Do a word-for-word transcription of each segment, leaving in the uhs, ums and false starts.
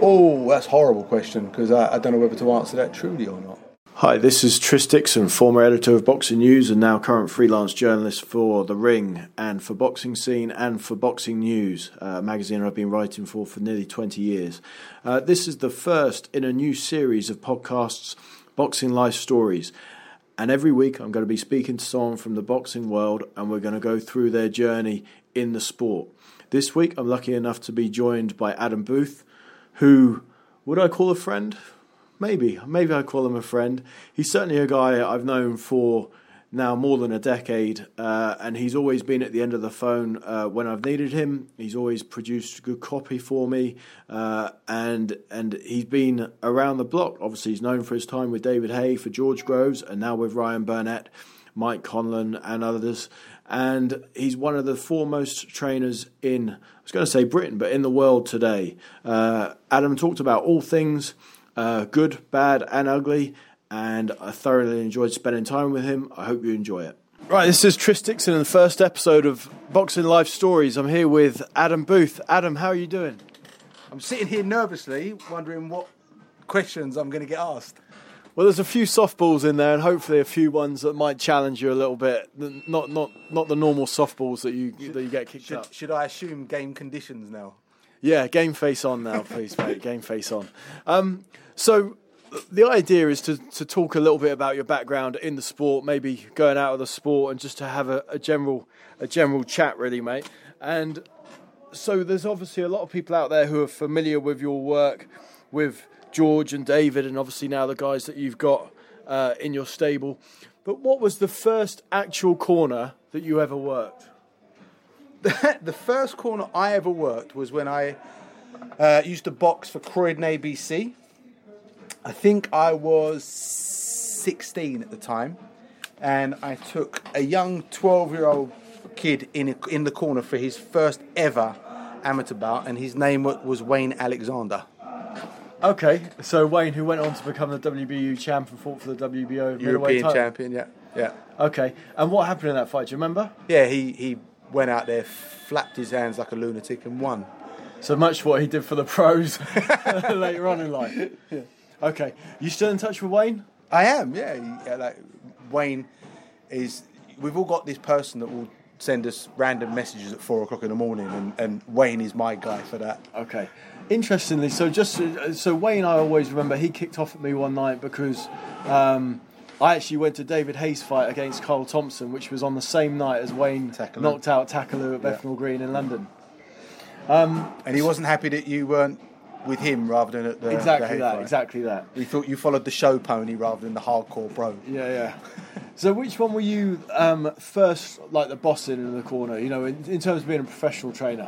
Oh, that's a horrible question, because I, I don't know whether to answer that truly or not. Hi, this is Tris Dixon, former editor of Boxing News and now current freelance journalist for The Ring and for Boxing Scene and for Boxing News, a magazine I've been writing for for nearly twenty years. Uh, this is the first in a new series of podcasts, Boxing Life Stories. And every week I'm going to be speaking to someone from the boxing world and we're going to go through their journey in the sport. This week I'm lucky enough to be joined by Adam Booth, who, would I call a friend? Maybe. Maybe I call him a friend. He's certainly a guy I've known for now more than a decade, uh, and he's always been at the end of the phone uh, when I've needed him. He's always produced good copy for me, uh, and and he's been around the block. Obviously, he's known for his time with David Haye, for George Groves, and now with Ryan Burnett, Mike Conlon, and others. And he's one of the foremost trainers in, I was going to say Britain, but in the world today. Uh, Adam talked about all things Uh, good, bad and ugly, and I thoroughly enjoyed spending time with him. I hope you enjoy it. Right, this is Tris Dixon in the first episode of Boxing Life Stories. I'm here with Adam Booth. Adam, how are you doing? I'm sitting here nervously, wondering what questions I'm going to get asked. Well, there's a few softballs in there, and hopefully a few ones that might challenge you a little bit. Not not not the normal softballs that you should, that you get kicked should, up. Should I assume game conditions now? Yeah, game face on now, please, mate. Game face on. Um, so the idea is to, to talk a little bit about your background in the sport, maybe going out of the sport, and just to have a, a general a general chat, really, mate. And so there's obviously a lot of people out there who are familiar with your work, with George and David, and obviously now the guys that you've got uh, in your stable. But what was the first actual corner that you ever worked? The first corner I ever worked was when I uh, used to box for Croydon A B C. I think I was sixteen at the time, and I took a young twelve-year-old kid in in the corner for his first ever amateur bout, and his name was Wayne Alexander. Okay, so Wayne, who went on to become the W B U champ and fought for the W B O European title. champion, yeah, yeah. Okay, and what happened in that fight? Do you remember? Yeah, he he went out there, flapped his hands like a lunatic, and won. So much what he did for the pros later on in life. Yeah. Okay, you still in touch with Wayne? I am, yeah. yeah like Wayne is. We've all got this person that will send us random messages at four o'clock in the morning, and, and Wayne is my guy for that. Okay. Interestingly, so just so Wayne, I always remember he kicked off at me one night because um, I actually went to David Haye's fight against Carl Thompson, which was on the same night as Wayne Takaloo. knocked out Takaloo at yeah. Bethnal Green in London. Um, and he wasn't happy that you weren't with him rather than at the exactly the that. Fight. Exactly that. We thought you followed the show pony rather than the hardcore pro. Yeah, yeah. So, which one were you um, first, like the boss in, in the corner? You know, in, in terms of being a professional trainer.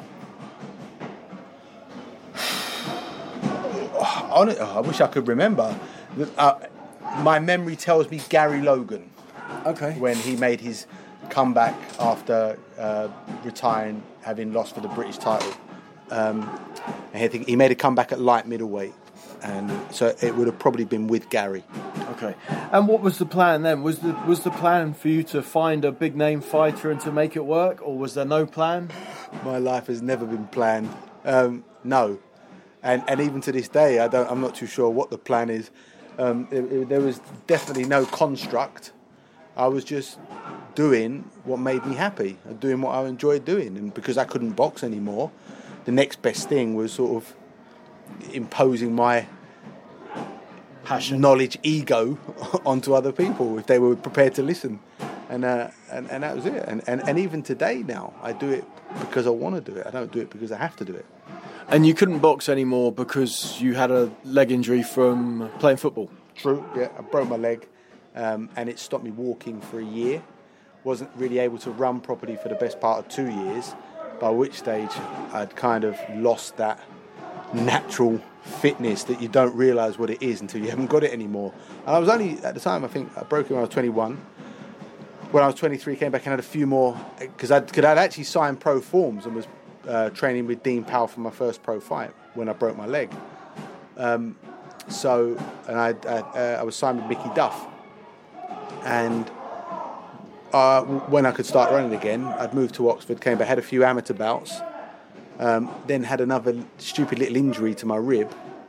Oh, I wish I could remember. Uh, my memory tells me Gary Logan. Okay. When he made his comeback after uh, retiring, having lost for the British title. Um, and I think he made a comeback at light middleweight, and so it would have probably been with Gary. Okay. And what was the plan then? Was the was the plan for you to find a big name fighter and to make it work, or was there no plan? My life has never been planned. Um, no, and and even to this day, I don't. I'm not too sure what the plan is. Um, it, it, there was definitely no construct. I was just doing what made me happy, doing what I enjoyed doing, and because I couldn't box anymore, the next best thing was sort of imposing my passion, knowledge, ego onto other people if they were prepared to listen, and uh, and and that was it. And, and and even today now, I do it because I want to do it. I don't do it because I have to do it. And you couldn't box anymore because you had a leg injury from playing football. True. Yeah, I broke my leg, um, and it stopped me walking for a year. Wasn't really able to run properly for the best part of two years. By which stage I'd kind of lost that natural fitness that you don't realise what it is until you haven't got it anymore. And I was only, at the time, I think I broke it when I was twenty-one. When I was twenty-three, came back and had a few more, because I'd, cause I'd actually signed pro forms and was uh, training with Dean Powell for my first pro fight when I broke my leg. Um, so, and I, I, uh, I was signed with Mickey Duff. And Uh, when I could start running again, I'd moved to Oxford, came back, had a few amateur bouts, um, then had another stupid little injury to my rib,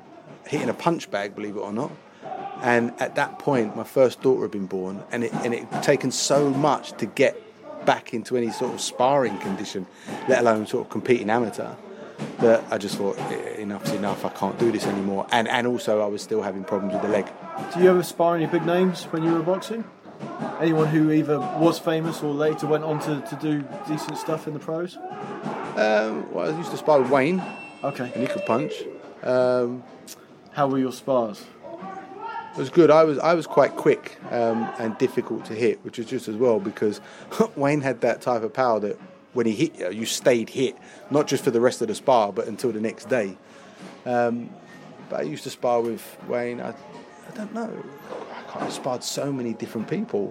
hitting a punch bag, believe it or not. And at that point, my first daughter had been born, and it and it had taken so much to get back into any sort of sparring condition, let alone sort of competing amateur, that I just thought, enough's enough, I can't do this anymore. And and also I was still having problems with the leg. Do you ever spar any big names when you were boxing? Anyone who either was famous or later went on to, to do decent stuff in the pros? Um, well, I used to spar with Wayne. Okay. And he could punch. Um, How were your spars? It was good. I was I was quite quick um, and difficult to hit, which was just as well because Wayne had that type of power that when he hit you, you stayed hit, not just for the rest of the spar, but until the next day. Um, but I used to spar with Wayne. I, I don't know. I can't, I sparred so many different people.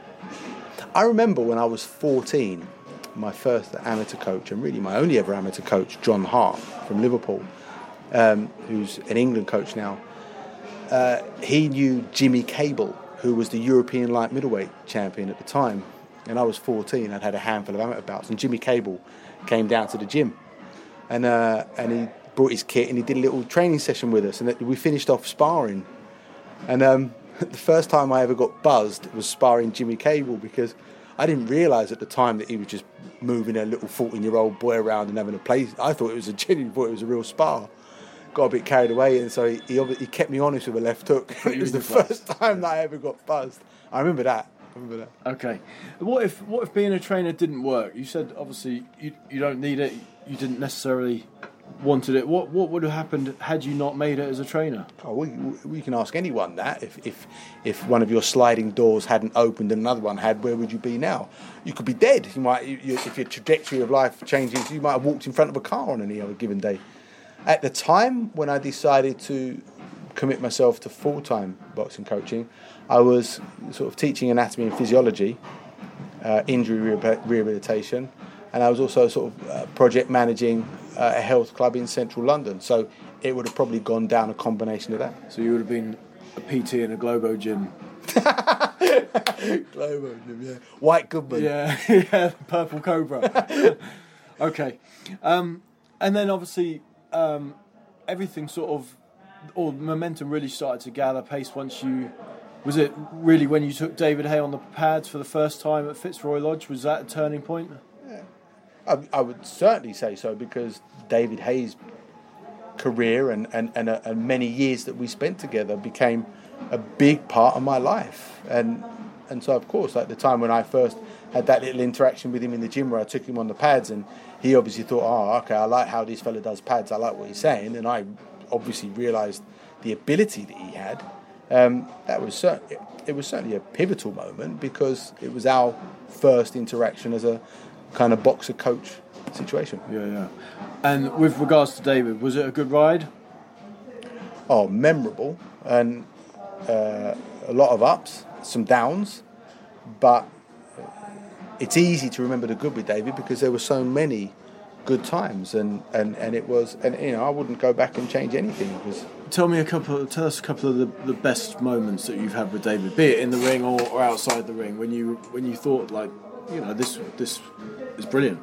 I remember when I was fourteen, my first amateur coach, and really my only ever amateur coach, John Hart from Liverpool, um, who's an England coach now. Uh, he knew Jimmy Cable, who was the European light middleweight champion at the time. And I was fourteen, I'd had a handful of amateur bouts, and Jimmy Cable came down to the gym. And uh, and he brought his kit and he did a little training session with us, and we finished off sparring. And um, the first time I ever got buzzed was sparring Jimmy Cable, because I didn't realise at the time that he was just moving a little fourteen-year-old boy around and having a play. I thought it was a genuine, thought it was a real spar. Got a bit carried away, and so he he, he kept me honest with a left hook. It was the first time that I ever got buzzed. I remember that. I remember that. Okay. What if what if being a trainer didn't work? You said obviously you you don't need it. You didn't necessarily wanted it. What what would have happened had you not made it as a trainer? Oh, we we can ask anyone that. If if if one of your sliding doors hadn't opened and another one had, where would you be now? You could be dead. You might you, you, if your trajectory of life changes, you might have walked in front of a car on any other given day. At the time when I decided to commit myself to full-time boxing coaching, I was sort of teaching anatomy and physiology, uh, injury rehabilitation, and I was also sort of uh, project managing uh, a health club in central London. So it would have probably gone down a combination of that. So you would have been a P T in a Globo gym. Globo gym, yeah. White Goodman. Yeah, yeah, Purple Cobra. Okay. Um, and then obviously... Um, everything sort of, or momentum really started to gather pace once you, was it really when you took David Haye on the pads for the first time at Fitzroy Lodge? Was that a turning point? Yeah. I, I would certainly say so, because David Haye's career and, and, and, uh, and many years that we spent together became a big part of my life. And and so, of course, at the time when I first had that little interaction with him in the gym where I took him on the pads, and he obviously thought, oh, okay, I like how this fella does pads, I like what he's saying, and I obviously realised the ability that he had. Um, that was cer- it, it was certainly a pivotal moment, because it was our first interaction as a kind of boxer-coach situation. Yeah, yeah. And with regards to David, was it a good ride? Oh, memorable, and uh, a lot of ups, some downs, but it's easy to remember the good with David because there were so many good times, and, and, and it was, and you know, I wouldn't go back and change anything. Because tell me a couple, tell us a couple of the, the best moments that you've had with David, be it in the ring or, or outside the ring, when you when you thought, like, you know, this this is brilliant.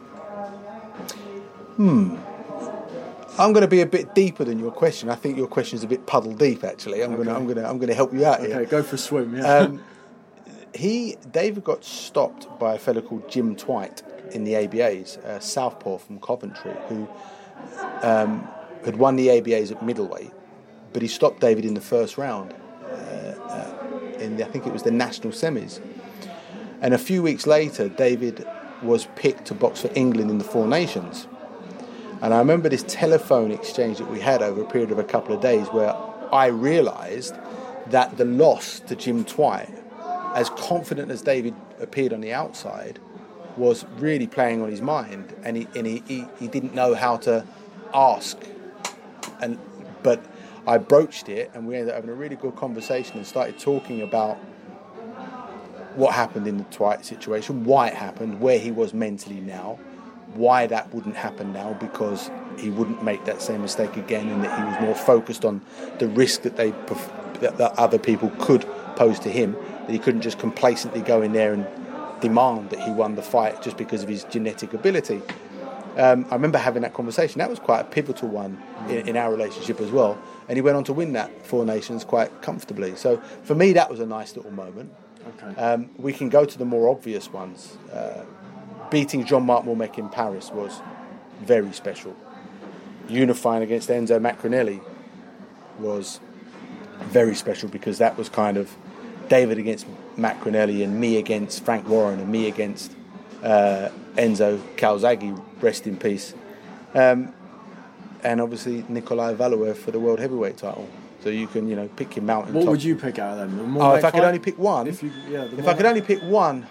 Hmm. I'm going to be a bit deeper than your question. I think your question is a bit puddle deep. Actually, I'm okay. going to I'm going to I'm going to help you out okay, here. Okay, go for a swim. Yeah. Um, He, David got stopped by a fellow called Jim Twite in the A B As, uh, southpaw from Coventry, who um, had won the A B As at middleweight, but he stopped David in the first round. Uh, uh, in the, I think it was the national semis. And a few weeks later, David was picked to box for England in the Four Nations. And I remember this telephone exchange that we had over a period of a couple of days, where I realised that the loss to Jim Twite, as confident as David appeared on the outside, was really playing on his mind, and he and he, he, he didn't know how to ask. And but I broached it, and we ended up having a really good conversation and started talking about what happened in the Twite situation, why it happened, where he was mentally now, why that wouldn't happen now, because he wouldn't make that same mistake again, and that he was more focused on the risk that they that, that other people could pose to him. That he couldn't just complacently go in there and demand that he won the fight just because of his genetic ability. Um, I remember having that conversation. That was quite a pivotal one in, in our relationship as well. And he went on to win that Four Nations quite comfortably. So for me, that was a nice little moment. Okay. Um, we can go to the more obvious ones. Uh, beating Jean-Marc Mormec in Paris was very special. Unifying against Enzo Macronelli was very special because that was kind of David against Macronelli and me against Frank Warren and me against uh, Enzo Calzaghe, rest in peace. Um, and obviously Nikolai Valuev for the world heavyweight title. So you can, you know, pick your mountain. What top. would you pick out of them? The Oh, if I could fight? only pick one. If, you, yeah, if I could only pick one.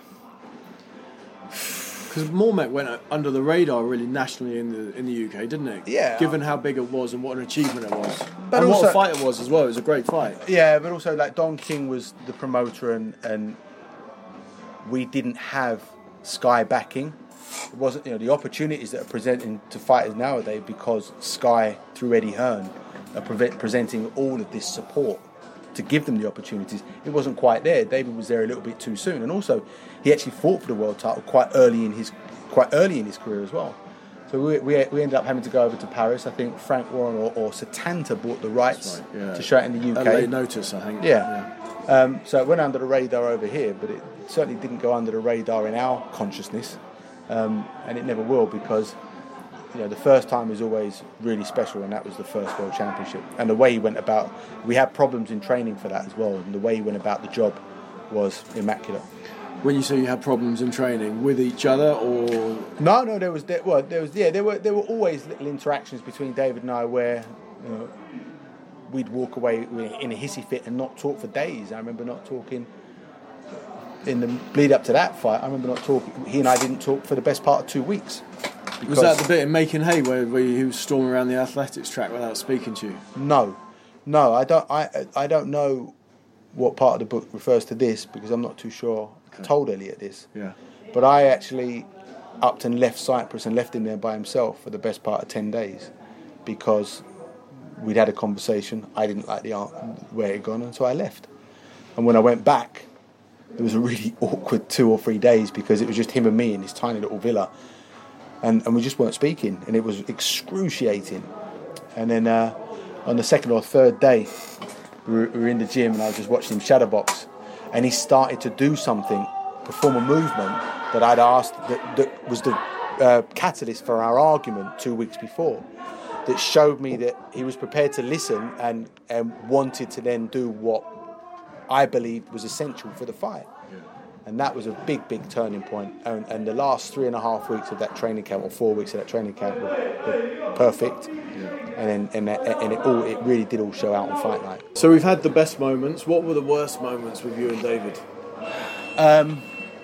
Because Mormec went under the radar really nationally in the in the U K, didn't it? Yeah. Given how big it was and what an achievement it was, But and also, what a fight it was as well. It was a great fight. Yeah, but also like Don King was the promoter, and and we didn't have Sky backing. It wasn't, you know, the opportunities that are presenting to fighters nowadays because Sky through Eddie Hearn are pre- presenting all of this support to give them the opportunities. It wasn't quite there. David was there a little bit too soon, and also he actually fought for the world title quite early in his quite early in his career as well. So we we, we ended up having to go over to Paris. I think Frank Warren or, or Satanta bought the rights right, yeah. to show it in the U K. At late notice, I think. Yeah. yeah. Um, so it went under the radar over here, but it certainly didn't go under the radar in our consciousness, um, and it never will because, you know, the first time is always really special, and that was the first World Championship. And the way he went about, we had problems in training for that as well, and the way he went about the job was immaculate. When you say you had problems in training with each other, or no, no, there was there, well, there was yeah, there were there were always little interactions between David and I where, you know, we'd walk away in a hissy fit and not talk for days. I remember not talking in the lead up to that fight. I remember not talking. He and I didn't talk for the best part of two weeks. Was that the bit in Making Hay where, where he was storming around the athletics track without speaking to you? No, no, I don't. I I don't know what part of the book refers to this because I'm not too sure. I told Elliot this. Yeah. But I actually upped and left Cyprus and left him there by himself for the best part of ten days because we'd had a conversation. I didn't like the where it had gone, and so I left. And when I went back, there was a really awkward two or three days because it was just him and me in this tiny little villa. And, and we just weren't speaking, and it was excruciating. And then uh, on the second or third day, we were, we were in the gym, and I was just watching him shadowbox, and he started to do something, perform a movement that I'd asked, that, that was the uh, catalyst for our argument two weeks before, that showed me that he was prepared to listen and, and wanted to then do what I believed was essential for the fight. And that was a big, big turning point. And, and the last three and a half weeks of that training camp, or four weeks of that training camp, were, were perfect. Yeah. And then, and, that, and it all, it really did all show out on fight night. So we've had the best moments. What were the worst moments with you and David? Um,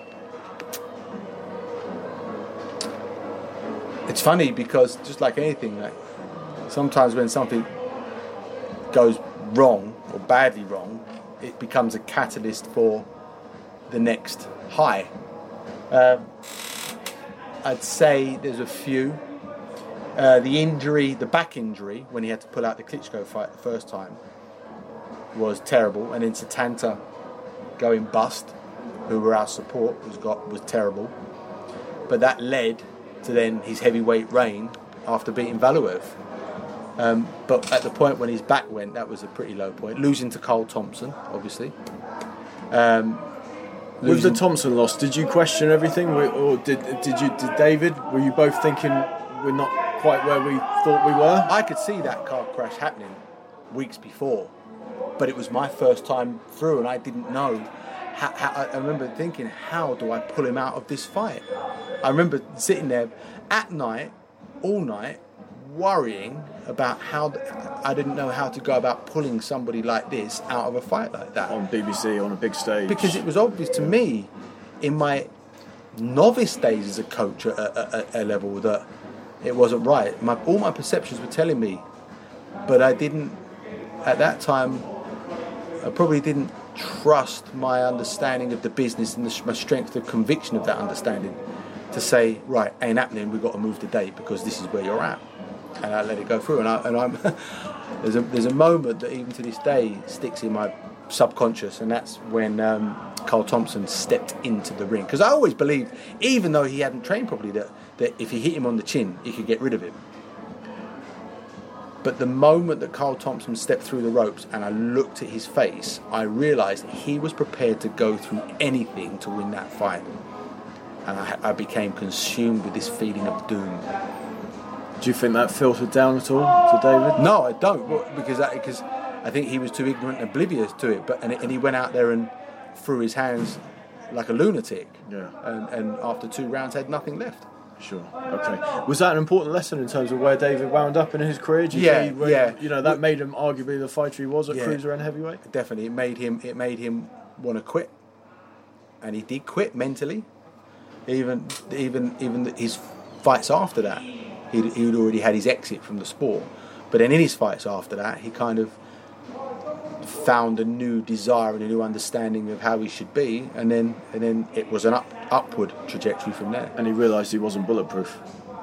it's funny because just like anything, like sometimes when something goes wrong or badly wrong, it becomes a catalyst for the next high. Um, I'd say there's a few. Uh, the injury, the back injury, when he had to pull out the Klitschko fight the first time, was terrible. And then Satanta going bust, who were our support, was got was terrible. But that led to then his heavyweight reign after beating Valuev. Um, but at the point when his back went, that was a pretty low point. Losing to Carl Thompson, obviously. Um, With the Thompson loss, did you question everything, or did did you did David? Were you both thinking we're not quite where we thought we were? I could see that car crash happening weeks before, but it was my first time through, and I didn't know. How, how, I remember thinking, how do I pull him out of this fight? I remember sitting there at night, all night, worrying about how I didn't know how to go about pulling somebody like this out of a fight like that on B B C on a big stage, because it was obvious to me in my novice days as a coach at a, a, a level that it wasn't right. My, all my perceptions were telling me, but I didn't at that time. I probably didn't trust my understanding of the business and the, my strength of conviction of that understanding to say, right, ain't happening, we've got to move the date because this is where you're at. And I let it go through, and, I, and I'm there's a there's a moment that even to this day sticks in my subconscious, and that's when um, Carl Thompson stepped into the ring. Because I always believed, even though he hadn't trained properly, that that if he hit him on the chin, he could get rid of him. But the moment that Carl Thompson stepped through the ropes and I looked at his face, I realised he was prepared to go through anything to win that fight. And I, I became consumed with this feeling of doom. Do you think that filtered down at all to David? No, I don't, because I, because I think he was too ignorant and oblivious to it. But and, and he went out there and threw his hands like a lunatic. Yeah. And, and after two rounds, had nothing left. Sure. Okay. Was that an important lesson in terms of where David wound up in his career? Do you Yeah, see where, yeah. You know, that made him arguably the fighter he was at Yeah. cruiser and heavyweight. Definitely, it made him. It made him want to quit, and he did quit mentally. Even, even, even his fights after that, he'd, he'd already had his exit from the sport. But then in his fights after that, he kind of found a new desire and a new understanding of how he should be, and then and then it was an up, upward trajectory from there. And he realised he wasn't bulletproof.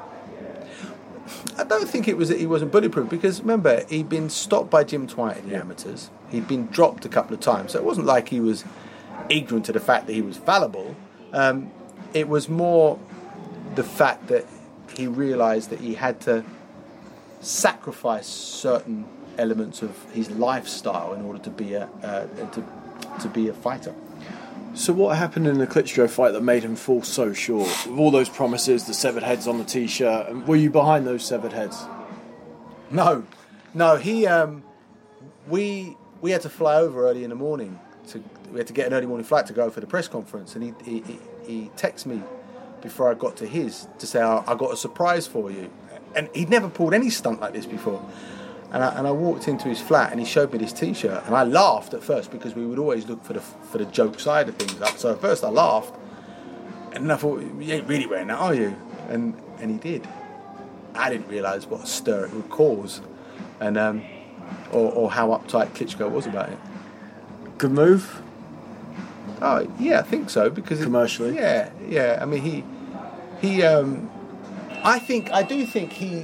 I don't think it was that he wasn't bulletproof, because remember, he'd been stopped by Jim Twight in the Yeah. amateurs. He'd been dropped a couple of times, so it wasn't like he was ignorant to the fact that he was fallible. Um, it was more the fact that he realised that he had to sacrifice certain elements of his lifestyle in order to be a uh, to to be a fighter. So what happened in the Klitschko fight that made him fall so short? With all those promises, the severed heads on the T-shirt, and were you behind those severed heads? No, no. He, um, we we had to fly over early in the morning. To we had to get an early morning flight to go for the press conference, and he he, he, he texted me before I got to his to say, oh, I got a surprise for you. And he'd never pulled any stunt like this before. And I, and I walked into his flat and he showed me this T-shirt, and I laughed at first because we would always look for the for the joke side of things. So at first I laughed, and then I thought, you ain't really wearing that, are you? And and he did. I didn't realise what a stir it would cause, and um, or, or how uptight Klitschko was about it. Good move? Oh yeah, I think so, because Commercially? It, yeah, yeah. I mean he he. Um, I think I do think he.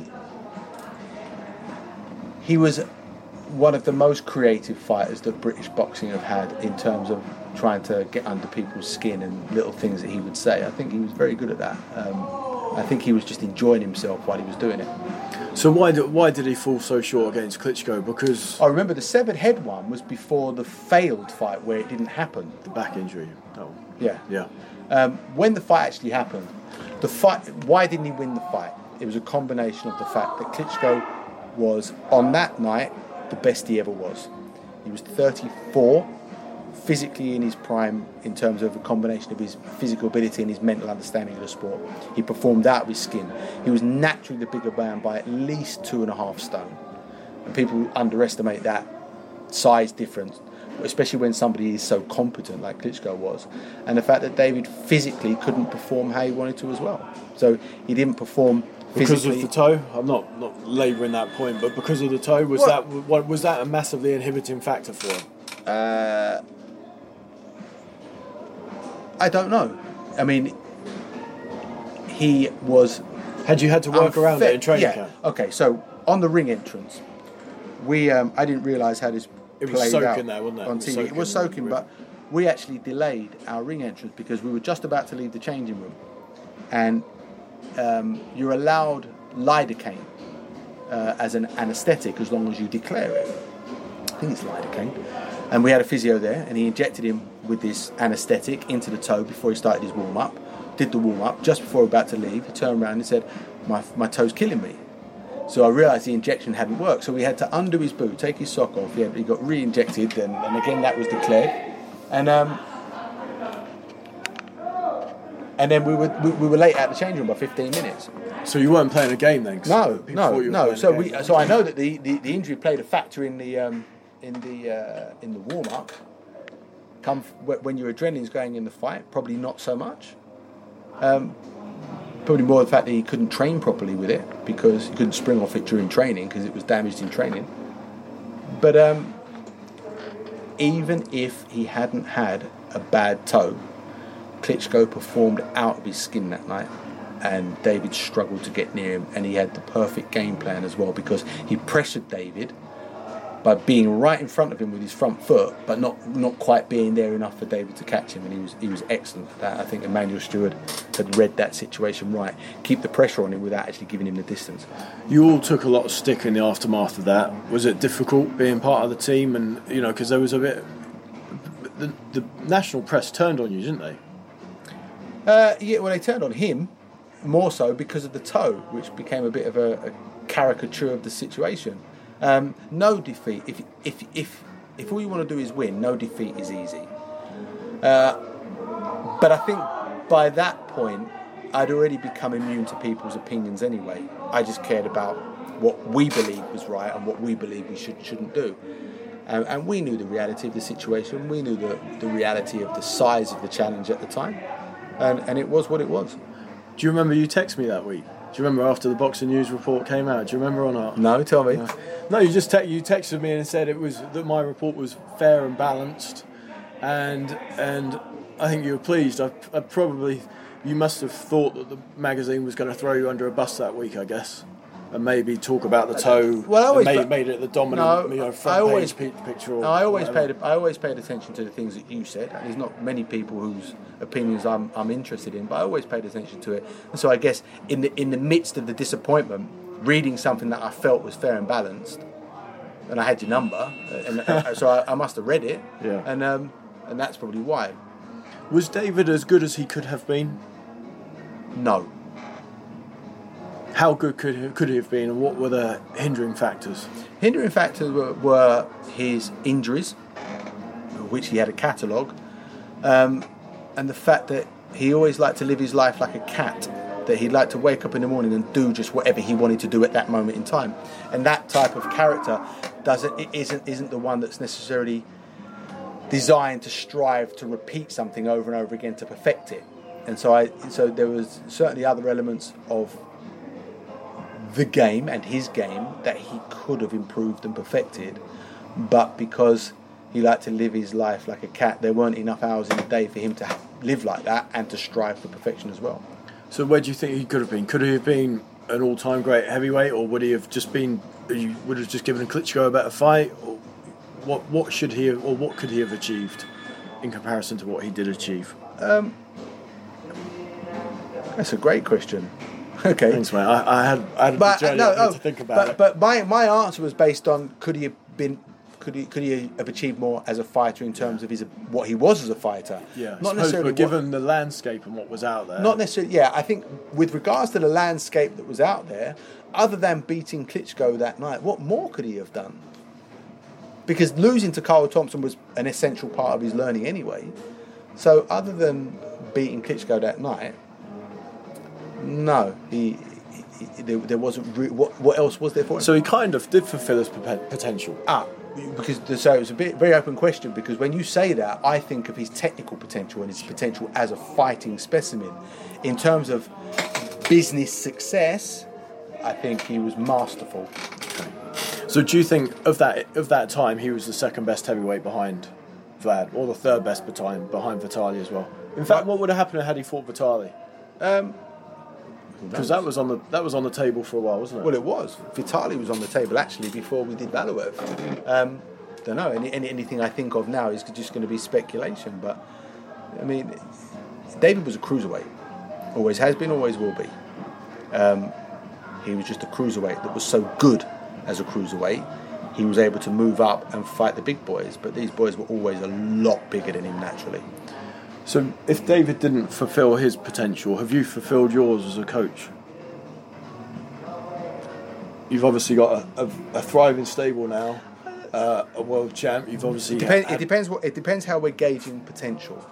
He was one of the most creative fighters that British boxing have had in terms of trying to get under people's skin and little things that he would say. I think he was very good at that. Um, I think he was just enjoying himself while he was doing it. So why did, why did he fall so short against Klitschko? Because I remember the severed head one was before the failed fight where it didn't happen. the back injury. Oh, Yeah. yeah. Um, when the fight actually happened, the fight. Why didn't he win the fight? It was a combination of the fact that Klitschko was, on that night, the best he ever was. He was thirty-four, physically in his prime in terms of a combination of his physical ability and his mental understanding of the sport. He performed out of his skin. He was naturally the bigger man by at least two and a half stone. And people underestimate that size difference, especially when somebody is so competent like Klitschko was. And the fact that David physically couldn't perform how he wanted to as well. So he didn't perform Because physically. of the toe, I'm not, not labouring that point, but because of the toe, was Well- that what, was that a massively inhibiting factor for him? Uh, I don't know. I mean, he was. Had you had to work around unfair- it in training yeah. camp? Okay, so on the ring entrance, we um, I didn't realise how this It was played soaking out there, wasn't it? on It was T V. It was soaking soaking, the but we actually delayed our ring entrance because we were just about to leave the changing room, and um, you're allowed lidocaine uh, as an anaesthetic as long as you declare it. I think it's lidocaine. And we had a physio there, and he injected him with this anaesthetic into the toe before he started his warm-up. Did the warm-up. Just before we were about to leave, he turned around and said, my, my toe's killing me. So I realised the injection hadn't worked. So we had to undo his boot, take his sock off. He, had, he got re-injected, and, and again that was declared. And um, and then we were we, we were late at the change room by fifteen minutes. So you weren't playing a game then? 'cause No, people no, thought you were no. playing So a we, game. so I know that the, the, the injury played a factor in the um, in the uh, in the warm up. Come f- when your adrenaline's going in the fight, probably not so much. Um, probably more the fact that he couldn't train properly with it because he couldn't spring off it during training because it was damaged in training. But um, even if he hadn't had a bad toe, Klitschko performed out of his skin that night, and David struggled to get near him, and he had the perfect game plan as well because he pressured David by being right in front of him with his front foot, but not not quite being there enough for David to catch him. And he was he was excellent at that. I think Emmanuel Stewart had read that situation right. Keep the pressure on him without actually giving him the distance. You all took a lot of stick in the aftermath of that. Was it difficult being part of the team? And, you know, because there was a bit... The, the national press turned on you, didn't they? Uh, yeah, well, they turned on him more so because of the toe, which became a bit of a, a caricature of the situation. Um, no defeat. If if if if all you want to do is win, no defeat is easy. Uh, but I think by that point, I'd already become immune to people's opinions anyway. I just cared about what we believed was right and what we believed we should shouldn't do. Um, and we knew the reality of the situation. We knew the the reality of the size of the challenge at the time, and and it was what it was. Do you remember you texted me that week? Do you remember after the Boxing News report came out? Do you remember or not? No, tell me. No, no you just te- you texted me and said it was that my report was fair and balanced, and and I think you were pleased. I, I probably you must have thought that the magazine was going to throw you under a bus that week, I guess, and maybe talk about the toe. Well, I always made, ba- made it the dominant no, you know, front I always, page picture. Or no, I always whatever. paid. I always paid attention to the things that you said. There's not many people whose opinions I'm I'm interested in, but I always paid attention to it. And so I guess in the in the midst of the disappointment, reading something that I felt was fair and balanced, and I had your number, and, and so I, I must have read it. Yeah. And um and that's probably why. Was David as good as he could have been? No. How good could he, could he have been, and what were the hindering factors? Hindering factors were, were his injuries, which he had a catalogue, um, and the fact that he always liked to live his life like a cat, that he'd like to wake up in the morning and do just whatever he wanted to do at that moment in time. And that type of character doesn't it isn't isn't the one that's necessarily designed to strive to repeat something over and over again to perfect it. And so I so there was certainly other elements of the game and his game that he could have improved and perfected, but because he liked to live his life like a cat, there weren't enough hours in the day for him to live like that and to strive for perfection as well. So where do you think he could have been? Could he have been an all-time great heavyweight, or would he have just been? You would have just given Klitschko a better fight? Or what? What should he have, or what could he have achieved in comparison to what he did achieve? Um, that's a great question. Okay. Thanks, mate. I, I had I had but, a no, oh, to think about but, it. But my my answer was based on could he have been could he could he have achieved more as a fighter in terms of his not he was as a fighter. Yeah. Not necessarily. But given the landscape and what was out there. Not necessarily. Yeah, I think with regards to the landscape that was out there, other than beating Klitschko that night, what more could he have done? Because losing to Carl Thompson was an essential part of his learning anyway. So other than beating Klitschko that night, no, he, he, he there, there wasn't. Re- what what else was there for him? So he kind of did fulfil his potential. Ah, because the, so it's a bit very open question. Because when you say that, I think of his technical potential and his potential as a fighting specimen. In terms of business success, I think he was masterful. Okay. So do you think of that of that time he was the second best heavyweight behind Vlad, or the third best behind behind Vitali as well? In fact, what would have happened had he fought Vitali? Um. Because that was on the that was on the table for a while, wasn't it? Well, it was. Vitali was on the table actually before we did Valuev. Um, don't know. Any, any anything I think of now is just going to be speculation. But I mean, David was a cruiserweight. Always has been. Always will be. Um, he was just a cruiserweight that was so good as a cruiserweight. He was able to move up and fight the big boys. But these boys were always a lot bigger than him naturally. So if David didn't fulfil his potential, have you fulfilled yours as a coach? You've obviously got a, a, a thriving stable now, uh, a world champ. You've obviously It, depend, had, it depends. What it depends how we're gauging potential.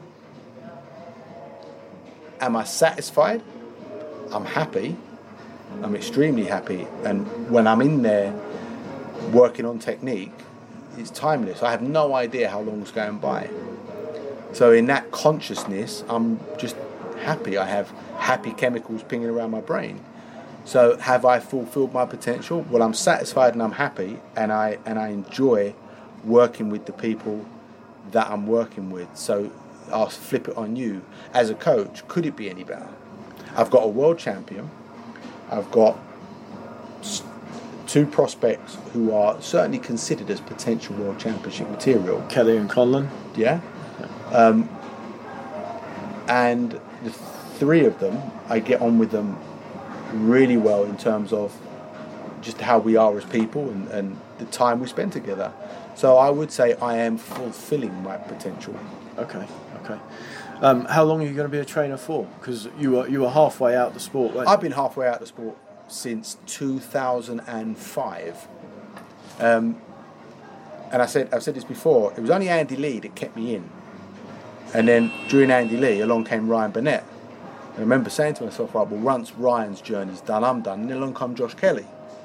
Am I satisfied? I'm happy. I'm extremely happy. And when I'm in there working on technique, it's timeless. I have no idea how long's going by. So in that consciousness, I'm just happy. I have happy chemicals pinging around my brain. So have I fulfilled my potential? Well, I'm satisfied and I'm happy, and I and I enjoy working with the people that I'm working with. So I'll flip it on you. As a coach, could it be any better? I've got a world champion. I've got two prospects who are certainly considered as potential World Championship material. Kelly and Conlon. Yeah. Um, and the three of them, I get on with them really well in terms of just how we are as people and, and the time we spend together. So I would say I am fulfilling my potential. Okay, okay. Um, how long are you going to be a trainer for? Because you were you were halfway out the sport, weren't you? I've been halfway out the sport since two thousand five. Um, and I said I've said this before. It was only Andy Lee that kept me in, and then during Andy Lee, along came Ryan Burnett. And I remember saying to myself, right, well, once Ryan's journey's done, I'm done. And then along come Josh Kelly.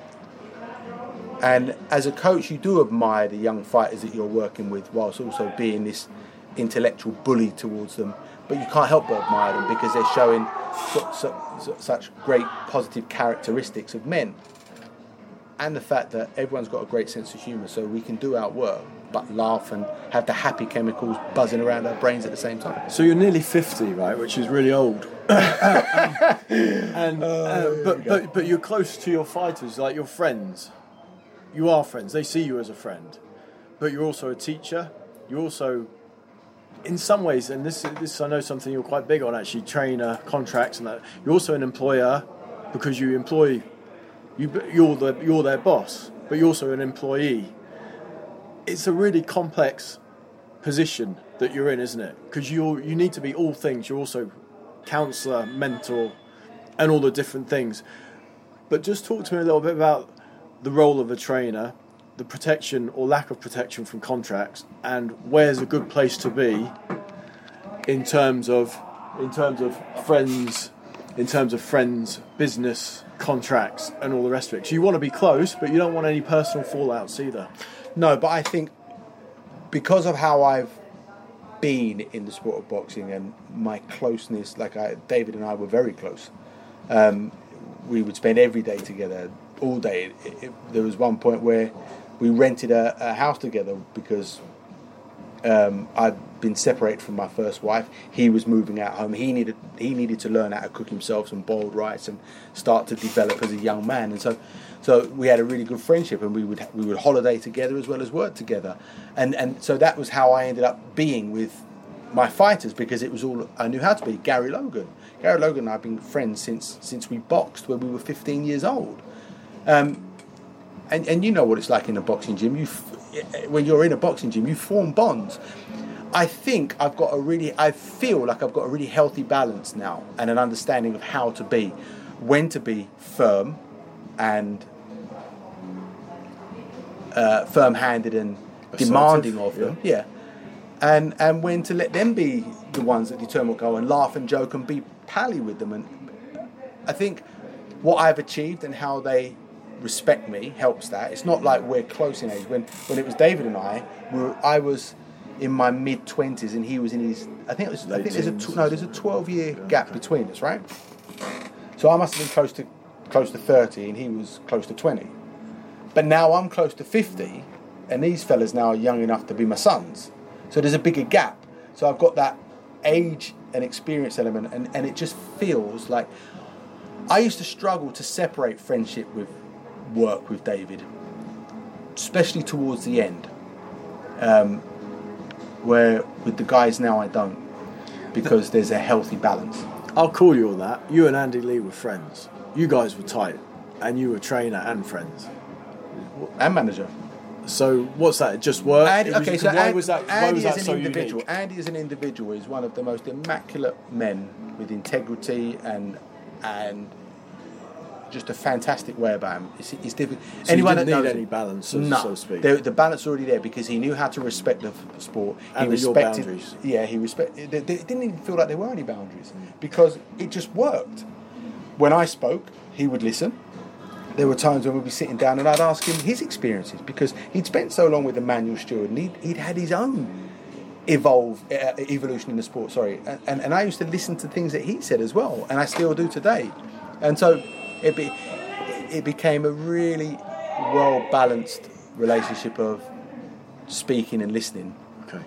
And as a coach, you do admire the young fighters that you're working with, whilst also being this intellectual bully towards them. But you can't help but admire them because they're showing so, so, so, such great positive characteristics of men. And the fact that everyone's got a great sense of humour, so we can do our work but laugh and have the happy chemicals buzzing around our brains at the same time. So you're nearly fifty, right, which is really old. and Oh, uh, but, but but you're close to your fighters, like your friends. You are friends. They see you as a friend, but you're also a teacher. You're also, in some ways, and this this I know something you're quite big on actually, trainer contracts and that. You're also an employer because you employ you. You're the you're their boss, but you're also an employee. It's a really complex position that you're in, isn't it? Because you you need to be all things. You're also counsellor, mentor, and all the different things. But just talk to me a little bit about the role of a trainer, the protection or lack of protection from contracts, and where's a good place to be in terms of in terms of friends, in terms of friends, business, contracts, and all the rest of it. So you want to be close, but you don't want any personal fallouts either. No, but I think because of how I've been in the sport of boxing and my closeness, like I, David and I were very close. Um, we would spend every day together, all day. It, it, there was one point where we rented a, a house together because um, I'd been separated from my first wife. He was moving out home. He needed he needed to learn how to cook himself some boiled rice and start to develop as a young man. And so, so we had a really good friendship, and we would we would holiday together as well as work together. And and so that was how I ended up being with my fighters, because it was all I knew how to be. Gary Logan, Gary Logan and I've been friends since since we boxed when we were fifteen years old. Um, and and you know what it's like in a boxing gym. You when you're in a boxing gym, you form bonds. I think I've got a really, I feel like I've got a really healthy balance now and an understanding of how to be, when to be firm and uh, firm-handed and assertive, demanding of them, yeah. yeah, and and when to let them be the ones that determine what go and laugh and joke and be pally with them. And I think what I've achieved and how they respect me helps that. It's not like we're close in age. When when it was David and I, we were, I was in my mid twenties and he was in his. I think it was. I think there's a tw- no. There's a twelve year gap between us, right? So I must have been close to close to thirty and he was close to twenty. But now I'm close to fifty, and these fellas now are young enough to be my sons. So there's a bigger gap. So I've got that age and experience element, and, and it just feels like I used to struggle to separate friendship with work with David, especially towards the end. Um, where with the guys now I don't, because there's a healthy balance. I'll call you on that. You and Andy Lee were friends. You guys were tight, and you were trainer and friends. And manager. So what's that? It just work? Andy, it was, okay, so why Andy, was that, why Andy was that is an so individual. unique? Andy as an individual is one of the most immaculate men with integrity and and just a fantastic way about him. It's, it's different. So Anyone you that didn't knows need any him, balance, so, no, so to speak. The, the balance is already there because he knew how to respect the f- sport. And he your respected. boundaries. Yeah, he respected. It didn't even feel like there were any boundaries because it just worked. When I spoke, he would listen. There were times when we'd be sitting down and I'd ask him his experiences because he'd spent so long with Emmanuel Stewart and he'd, he'd had his own evolve uh, evolution in the sport. Sorry, and, and and I used to listen to things that he said as well, and I still do today. And so it be. It became a really well-balanced relationship of speaking and listening. Okay.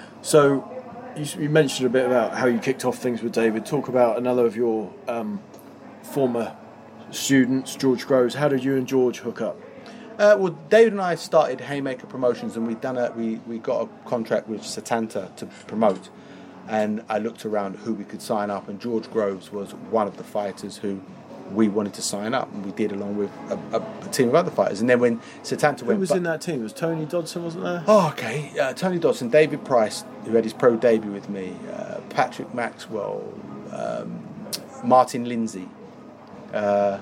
So you, you mentioned a bit about how you kicked off things with David. Talk about another of your um, former students, George Groves. How did you and George hook up? Uh, well, David and I started Haymaker Promotions, and we'd done a we, we got a contract with Setanta to promote, and I looked around who we could sign up, and George Groves was one of the fighters who we wanted to sign up, and we did along with a, a, a team of other fighters. And then when Setanta went, who was bu- in that team? Was Tony Dodson, wasn't there? Oh, okay. Uh, Tony Dodson, David Price, who had his pro debut with me, uh, Patrick Maxwell, um, Martin Lindsay, uh,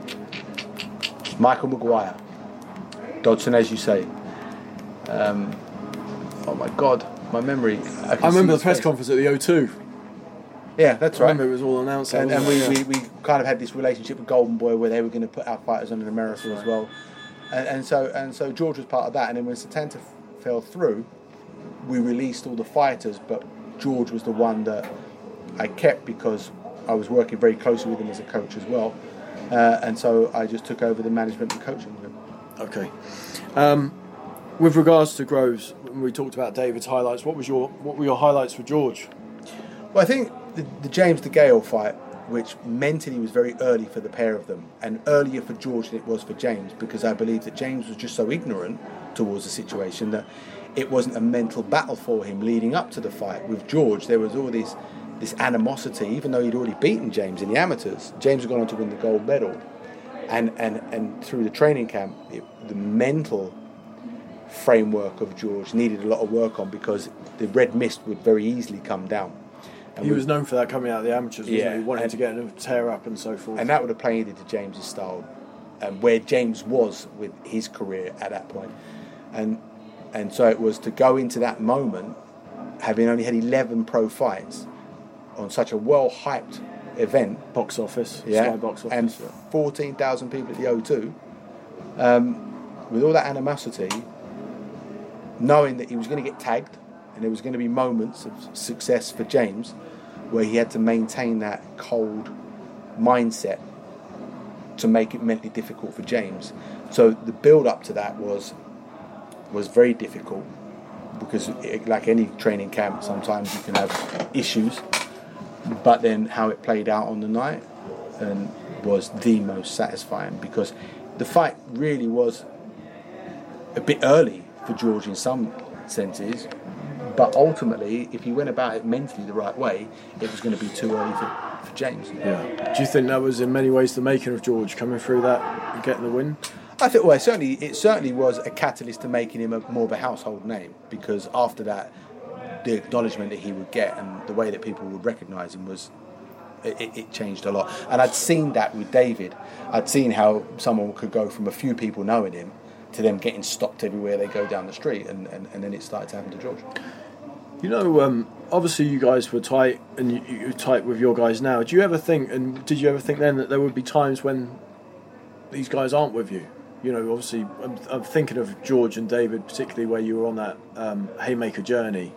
Michael Maguire, Dodson, as you say. Um, oh my God, my memory. I, I remember the press face. conference at the O two. Yeah, that's I right. remember it was all announced. And, and we, yeah. we, we kind of had this relationship with Golden Boy where they were going to put our fighters on in America right. as well. And, and so and so George was part of that. And then when Setanta f- fell through, we released all the fighters, but George was the one that I kept because I was working very closely with him as a coach as well. Uh, and so I just took over the management and coaching with him. Okay. Um, with regards to Groves, when we talked about David's highlights, what was your what were your highlights for George? Well, I think the, the James DeGale fight, which mentally was very early for the pair of them, and earlier for George than it was for James, because I believe that James was just so ignorant towards the situation that it wasn't a mental battle for him leading up to the fight. With George, there was all this this animosity, even though he'd already beaten James in the amateurs. James had gone on to win the gold medal, and and, and through the training camp, it, the mental framework of George needed a lot of work on, because the red mist would very easily come down. And he we, was known for that coming out of the amateurs, wasn't yeah, he? Wanting and, to get a tear up and so forth. and that would have played into James's style, um, where James was with his career at that point. And and so it was to go into that moment, having only had eleven pro fights on such a well-hyped event. Box office, Yeah, Sky box office. and yeah. fourteen thousand people at the O two, um, with all that animosity, knowing that he was going to get tagged, and there was going to be moments of success for James where he had to maintain that cold mindset to make it mentally difficult for James. So the build up to that was was very difficult, because it, like any training camp, sometimes you can have issues, but then how it played out on the night and was the most satisfying, because the fight really was a bit early for George in some senses, but ultimately, if he went about it mentally the right way, it was going to be too early for, for James. Yeah. Do you think that was in many ways the making of George, coming through that and getting the win? I think, well, it certainly, it certainly was a catalyst to making him a, more of a household name, because after that, the acknowledgement that he would get and the way that people would recognise him was, it, it changed a lot. And I'd seen that with David. I'd seen how someone could go from a few people knowing him to them getting stopped everywhere they go down the street, and, and, and then it started to happen to George. You know, um, obviously you guys were tight, and you, you're tight with your guys now. Do you ever think, and did you ever think then, that there would be times when these guys aren't with you? You know, obviously, I'm, I'm thinking of George and David, particularly where you were on that um, Haymaker journey.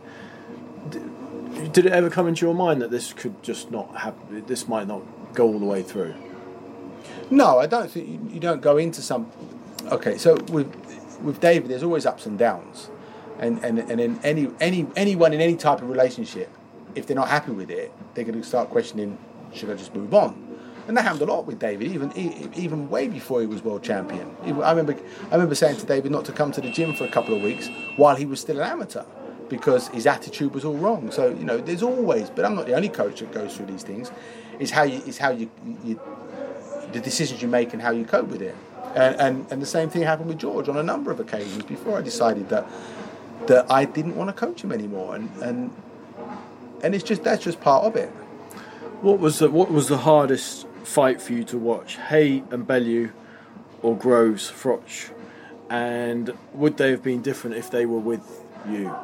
Did, did it ever come into your mind that this could just not happen, this might not go all the way through? No, I don't think, you, you don't go into some... Okay, so with with David, there's always ups and downs. And and, and in any any anyone in any type of relationship, if they're not happy with it, they're going to start questioning, should I just move on? And that happened a lot with David, even even way before he was world champion. I remember I remember saying to David not to come to the gym for a couple of weeks while he was still an amateur, because his attitude was all wrong. So, you know, there's always, but I'm not the only coach that goes through these things. It's how you, it's how you, you the decisions you make and how you cope with it. And, and and the same thing happened with George on a number of occasions before I decided that that I didn't want to coach him anymore. And and and it's just that's just part of it. What was the what was the hardest fight for you to watch? Hay and Bellew, or Groves, Froch? And would they have been different if they were with you?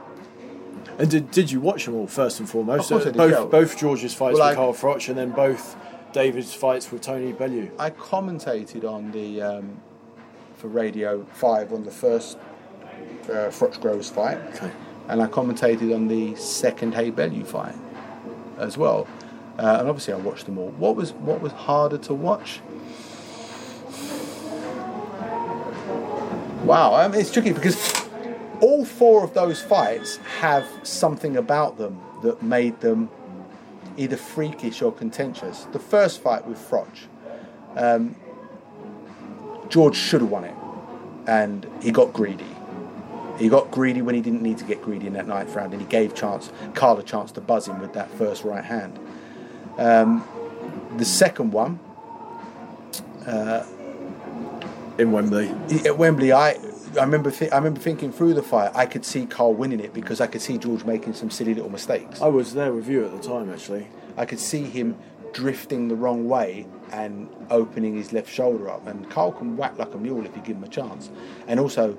And did did you watch them all first and foremost? Of course I did, both yeah. both George's fights Well, with I- Carl Froch, and then both David's fights with Tony Bellew. I commentated on the um, for Radio Five on the first uh, Froch Groves fight, Okay. and I commentated on the second Hay Bellew fight as well. Uh, and obviously, I watched them all. What was what was harder to watch? Wow, I mean, it's tricky because all four of those fights have something about them that made them either freakish or contentious. The first fight with Froch, um, George should have won it. and he got greedy. He got greedy when he didn't need to get greedy in that ninth round, and he gave chance Carl a chance to buzz him with that first right hand. Um, the second one, uh, in Wembley, at Wembley, I I remember th- I remember thinking through the fight, I could see Carl winning it because I could see George making some silly little mistakes. I was there with you at the time, actually. I could see him drifting the wrong way and opening his left shoulder up, and Carl can whack like a mule if you give him a chance. And also,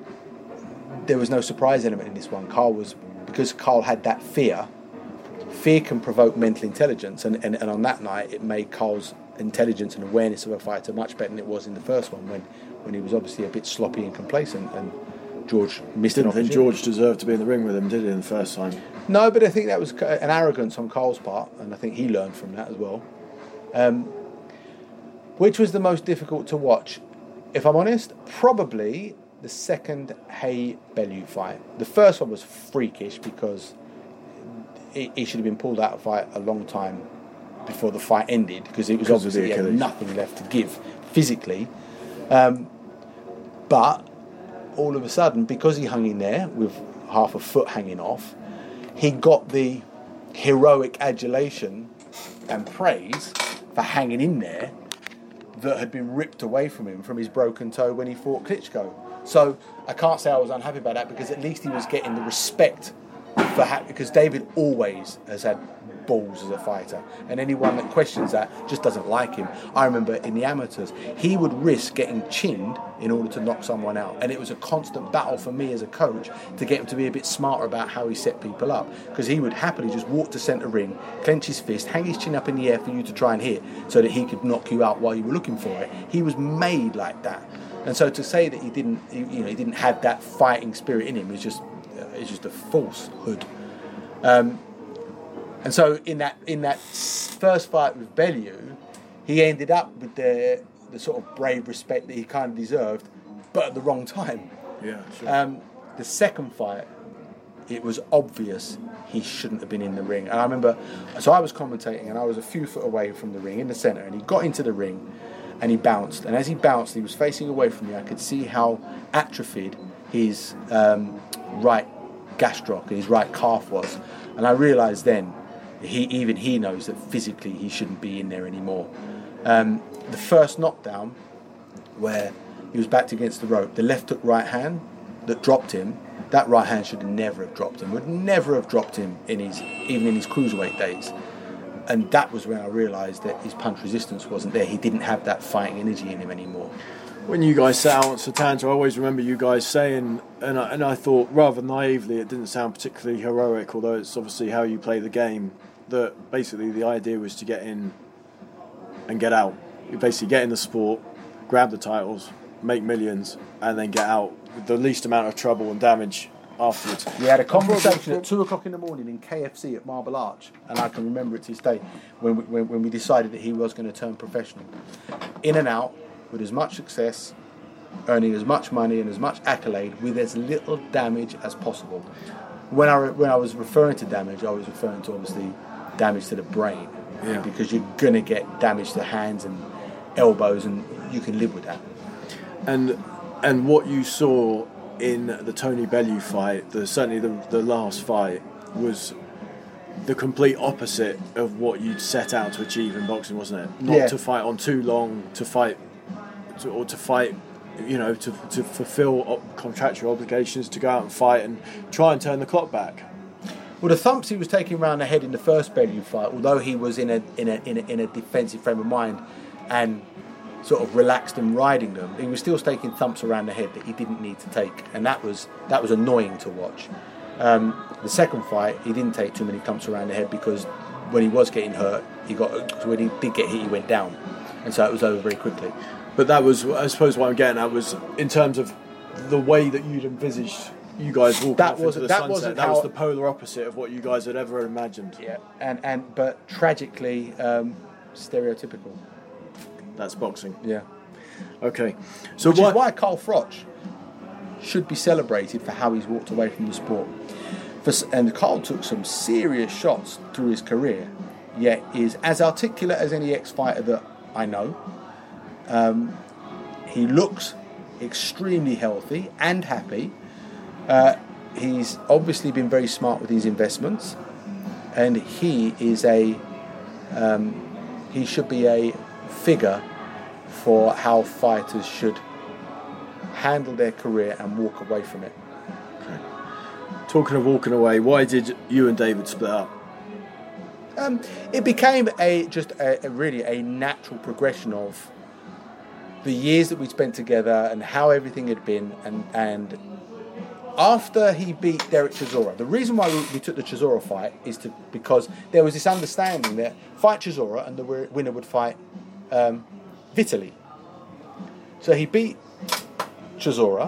there was no surprise element in this one. Carl was, because Carl had that fear, fear can provoke mental intelligence, and, and, and on that night it made Carl's intelligence and awareness of a fighter much better than it was in the first one, when, when he was obviously a bit sloppy and complacent, and George missed Didn't an think opportunity. George deserved to be in the ring with him, did he, in the first time? No, but I think that was an arrogance on Carl's part, and I think he learned from that as well. Um, which was the most difficult to watch? If I'm honest, probably the second Haye Bellew fight. The first one was freakish because he, he should have been pulled out of the fight a long time before the fight ended, because it was Because of obviously the he had Achilles. nothing left to give physically. Um, but all of a sudden, because he hung in there with half a foot hanging off, he got the heroic adulation and praise for hanging in there that had been ripped away from him from his broken toe when he fought Klitschko. So I can't say I was unhappy about that, because at least he was getting the respect for ha- because David always has had balls as a fighter, and anyone that questions that just doesn't like him. I remember in the amateurs, he would risk getting chinned in order to knock someone out, and it was a constant battle for me as a coach to get him to be a bit smarter about how he set people up, because he would happily just walk to centre ring, clench his fist, hang his chin up in the air for you to try and hit, so that he could knock you out while you were looking for it. He was made like that, and so to say that he didn't, you know, he didn't have that fighting spirit in him is just, uh, is just a falsehood. Um, And so in that in that first fight with Bellew, he ended up with the the sort of brave respect that he kind of deserved, but at the wrong time. Yeah, sure. Um, the second fight, it was obvious he shouldn't have been in the ring. And I remember, so I was commentating, and I was a few foot away from the ring in the centre, and he got into the ring, and he bounced. And as he bounced, he was facing away from me. I could see how atrophied his um, right gastroc and his right calf was, and I realised then, He even he knows that physically he shouldn't be in there anymore. Um, the first knockdown, where he was backed against the rope, the left hook right hand that dropped him, that right hand should never have dropped him. Would never have dropped him in his even in his cruiserweight days. And that was when I realised that his punch resistance wasn't there. He didn't have that fighting energy in him anymore. When you guys set out on Setanta, I always remember you guys saying, and I, and I thought rather naively, it didn't sound particularly heroic, although it's obviously how you play the game, that basically the idea was to get in and get out. You basically get in the sport, grab the titles, make millions, and then get out with the least amount of trouble and damage afterwards. We had a conversation at two o'clock in the morning in K F C at Marble Arch, and I can remember it to this day, when we, when, when we decided that he was going to turn professional. In and out, with as much success, earning as much money and as much accolade, with as little damage as possible. When I, when I was referring to damage, I was referring to obviously damage to the brain, yeah. because you're going to get damage to hands and elbows, and you can live with that. And and what you saw in the Tony Bellew fight, the, certainly the, the last fight, was the complete opposite of what you'd set out to achieve in boxing, wasn't it? Not Yeah. to fight on too long, to fight, to, or to fight, you know, to to fulfil op- contractual obligations, to go out and fight and try and turn the clock back. Well, the thumps he was taking around the head in the first Bellew fight, although he was in a in a in a, in a defensive frame of mind and sort of relaxed and riding them, he was still taking thumps around the head that he didn't need to take, and that was that was annoying to watch. Um, the second fight, he didn't take too many thumps around the head, because when he was getting hurt, he got when he did get hit, he went down, and so it was over very quickly. But that was, I suppose, what I'm getting at was in terms of the way that you'd envisaged you guys walking That off into wasn't- the that sunset. wasn't That how- was the polar opposite of what you guys had ever imagined. Yeah, and and but tragically um, stereotypical. That's boxing. Yeah. Okay. So Which what? is why Carl Froch should be celebrated for how he's walked away from the sport. For, and Carl took some serious shots through his career, yet is as articulate as any ex-fighter that I know. Um, he looks extremely healthy and happy. Uh, he's obviously been very smart with his investments, and he is a um, he should be a figure for how fighters should handle their career and walk away from it. Okay. Talking of walking away, why did you and David split up? Um, it became a just a, a really a natural progression of the years that we spent together and how everything had been, and and after he beat Derek Chisora, the reason why we, we took the Chisora fight is to because there was this understanding that fight Chisora and the winner would fight um, Vitaly. So he beat Chisora.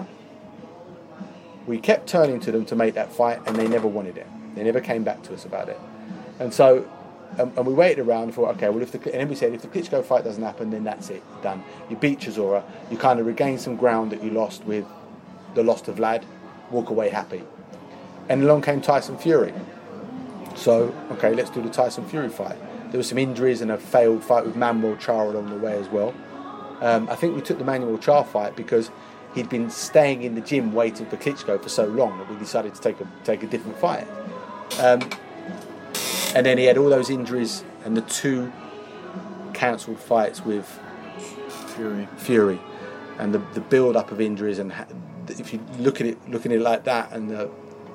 We kept turning to them to make that fight, and they never wanted it. They never came back to us about it. And so, um, and we waited around and thought, okay, well, if the and then we said, if the Klitschko fight doesn't happen, then that's it, done. You beat Chisora, you kind of regain some ground that you lost with the loss to Vlad, walk away happy. And along came Tyson Fury. So, okay, let's do the Tyson Fury fight. There were some injuries and a failed fight with Manuel Charr along the way as well. Um, I think we took the Manuel Charr fight because he'd been staying in the gym waiting for Klitschko for so long that we decided to take a take a different fight. Um, and then he had all those injuries and the two cancelled fights with Fury. Fury, and the the build up of injuries, and if you look at it, looking at it like that, and the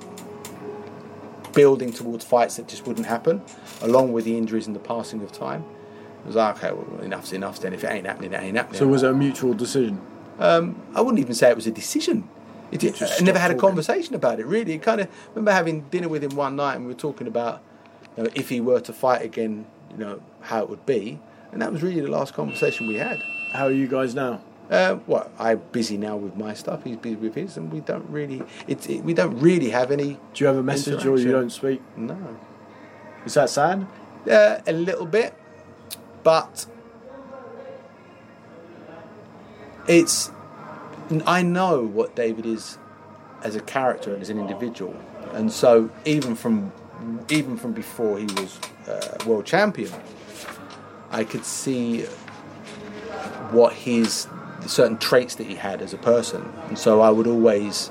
building towards fights that just wouldn't happen, along with the injuries and the passing of time, it was like, okay, well, enough's enough. Then if it ain't happening, it ain't happening. So was it a mutual decision? Um, I wouldn't even say it was a decision. It, it, I never had a conversation about it, really. It kind of, I remember having dinner with him one night and we were talking about, you know, if he were to fight again, you know, how it would be. And that was really the last conversation we had. How are you guys now? Uh, well, I'm busy now with my stuff. He's busy with his, and we don't really, it's, it, we don't really have any. Do you have a message or you don't speak? No. Is that sad? Uh, a little bit, but it's, I know what David is as a character and as an individual, and so even from even from before he was uh, world champion, I could see what his certain traits that he had as a person, and so I would always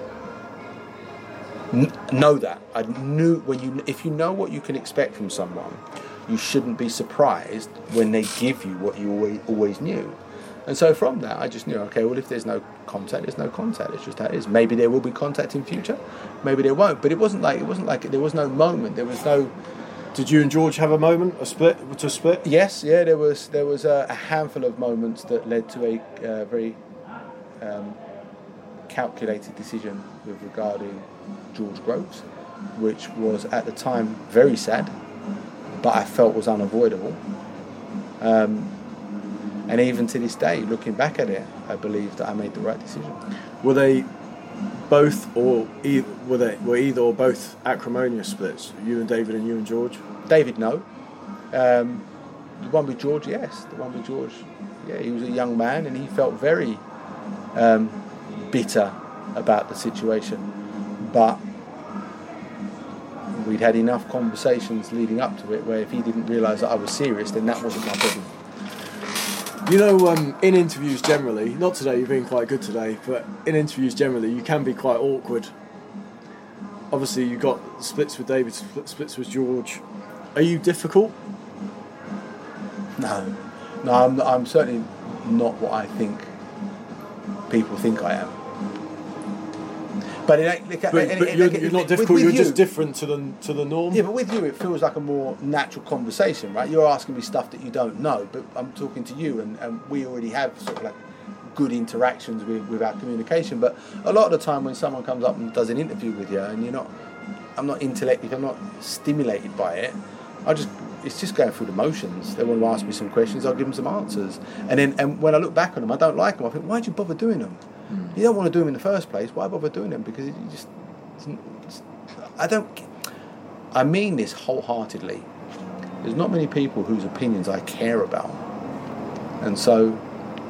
n- know that. I knew when you, if you know what you can expect from someone, you shouldn't be surprised when they give you what you always always knew. And so from that, I just knew, okay, well, if there's no contact, there's no contact. It's just how it is. Maybe there will be contact in future, maybe there won't. But it wasn't like it wasn't like there was no moment. There was no. Did you and George have a moment, a split, to split? Yes, yeah. There was there was a, a handful of moments that led to a uh, very um, calculated decision with regarding George Groves, which was at the time very sad, but I felt was unavoidable. Um, And even to this day, looking back at it, I believe that I made the right decision. Were they both, or either, were they were either or both acrimonious splits? You and David, and you and George. David, no. Um, the one with George, yes. The one with George, yeah. He was a young man, and he felt very um, bitter about the situation. But we'd had enough conversations leading up to it, where if he didn't realise that I was serious, then that wasn't my problem. You know, um, in interviews generally, not today, you've been quite good today, but in interviews generally, you can be quite awkward. Obviously, you got splits with David, splits with George. Are you difficult? No. No, I'm, I'm certainly not what I think people think I am. But, it ain't, look, but, and, but and, you're, and, you're not with, difficult, with you're you, just different to the to the norm. Yeah, but with you it feels like a more natural conversation, right? You're asking me stuff that you don't know, but I'm talking to you, and, and we already have sort of like good interactions with, with our communication. But a lot of the time when someone comes up and does an interview with you and you're not, I'm not intellectually, I'm not stimulated by it, I just, it's just going through the motions. They want to ask me some questions, I'll give them some answers. And then and when I look back on them, I don't like them. I think, why'd you bother doing them? Mm. You don't want to do them in the first place. Why bother doing them? Because you just, it's, it's, I don't, I mean this wholeheartedly. There's not many people whose opinions I care about. And so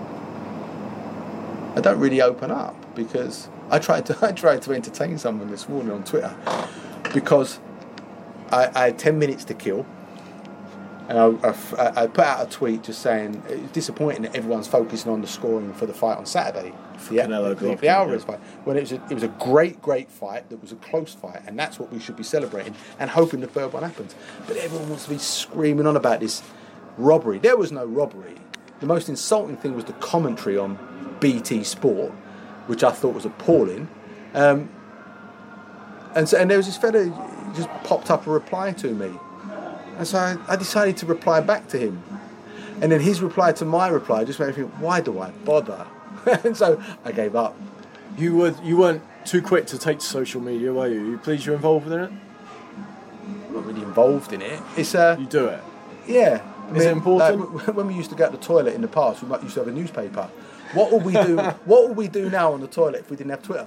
I don't really open up, because I tried to I tried to entertain someone this morning on Twitter, because I, I had ten minutes to kill, And I, I, I put out a tweet just saying it's disappointing that everyone's focusing on the scoring for the fight on Saturday, for the, Canelo the, the Alvarez fight. When it was a, it was a great, great fight. That was a close fight, and that's what we should be celebrating and hoping the third one happens. But everyone wants to be screaming on about this robbery. There was no robbery. The most insulting thing was the commentary on B T Sport, which I thought was appalling. Um, and so, and there was this fella who just popped up a reply to me. And so I, I decided to reply back to him. And then his reply to my reply just made me think, why do I bother? And so I gave up. You were you weren't too quick to take to social media, were you? You pleased you're involved in it? I'm not really involved in it. It's uh, You do it? Yeah. I Is mean, it important? Like, when we used to go to the toilet in the past, we might used to have a newspaper. What would we do? What would we do now on the toilet if we didn't have Twitter?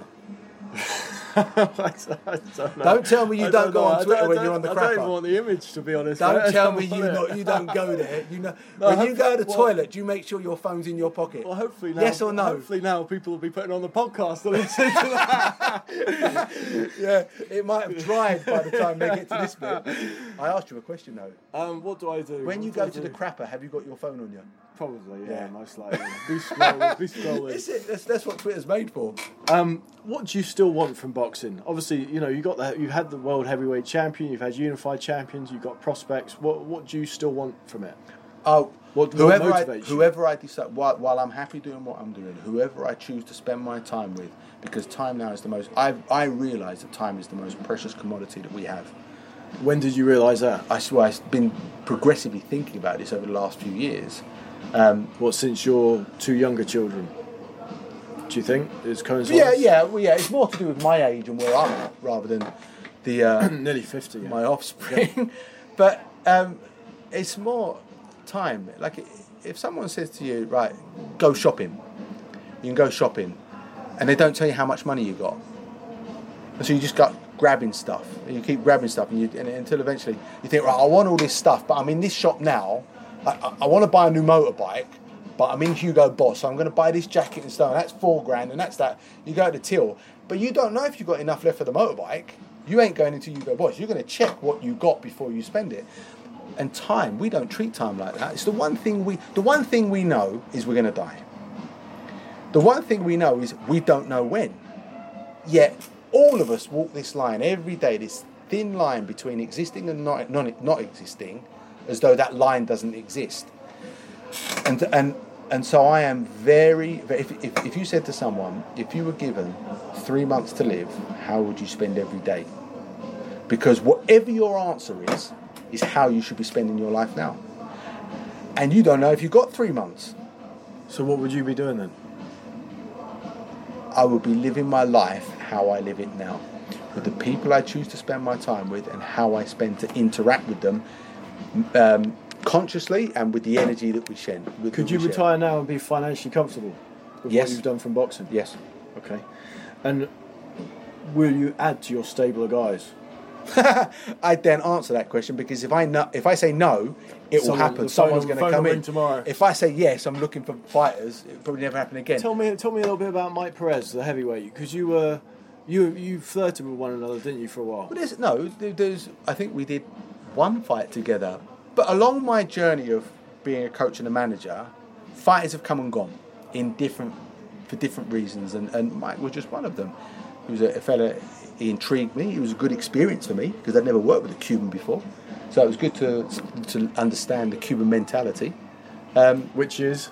I don't, know. Don't tell me you I don't, don't go know. on Twitter I don't, when you're on the I crapper. don't even want the image, to be honest. Don't mate. tell me you not, you don't go there. You know, No, when you go to the well- toilet, do you make sure your phone's in your pocket? Well, hopefully now. Yes or no? Hopefully now people will be putting on the podcast. And listening to that. Yeah, it might have dried by the time they get to this bit. I asked you a question though. Um, what do I do? When What you do go I to the do? crapper, have you got your phone on you? Probably, yeah, Yeah. most likely. Be scrolling, be scrolling. That's it. That's, that's what Twitter's made for. Um, what do you still want from boxing? Obviously, you know you got the, you've had the world heavyweight champion, you've had unified champions, you've got prospects. What what do you still want from it? Oh, What- what whoever I, motivates you? whoever I decide, while, while I'm happy doing what I'm doing, whoever I choose to spend my time with, because time now is the most. I I realise that time is the most precious commodity that we have. When did you realise that? I swear I've been progressively thinking about this over the last few years. Um, What, since your two younger children? Do you think it's coincides? yeah, yeah, well, yeah. It's more to do with my age and where I'm at rather than the uh, Nearly fifty. Yeah. my offspring. But um, it's more time. Like if someone says to you, right, go shopping, you can go shopping, and they don't tell you how much money you got, and so you just got grabbing stuff, and you keep grabbing stuff, and, you, and until eventually you think, right, I want all this stuff, but I'm in this shop now. I, I, I want to buy a new motorbike, but I'm in Hugo Boss, so I'm going to buy this jacket and stuff, and that's four grand, and that's that. You go to Till, but you don't know if you've got enough left for the motorbike. You ain't going into Hugo Boss. You're going to check what you got before you spend it. And time, we don't treat time like that. It's the one thing we, the one thing we know is we're going to die. The one thing we know is we don't know when. Yet all of us walk this line every day, this thin line between existing and not not, not existing, as though that line doesn't exist. And and and so I am very, very if, if, if you said to someone, if you were given three months to live, how would you spend every day? Because whatever your answer is, is how you should be spending your life now. And you don't know if you've got three months. So what would you be doing then? I would be living my life how I live it now, with the people I choose to spend my time with and how I spend to interact with them um, consciously and with the energy that we share. With, Could that you we share. retire now and be financially comfortable with Yes. what you've done from boxing? Yes. Okay. And will you add to your stable of guys? I then answer that question because if I no, if I say no, it will Someone- happen. the phone Someone's will- going phone to come will in ring tomorrow. If I say yes, I'm looking for fighters. It'll probably never happen again. Tell me, tell me a little bit about Mike Perez, the heavyweight, because you were, you you flirted with one another, didn't you, for a while? But there's, no, there- there's. I think we did one fight together. But along my journey of being a coach and a manager, fighters have come and gone in different for different reasons, and, and Mike was just one of them. He was a, a fella. He intrigued me. It was a good experience for me because I'd never worked with a Cuban before, so it was good to to understand the Cuban mentality, um, Which is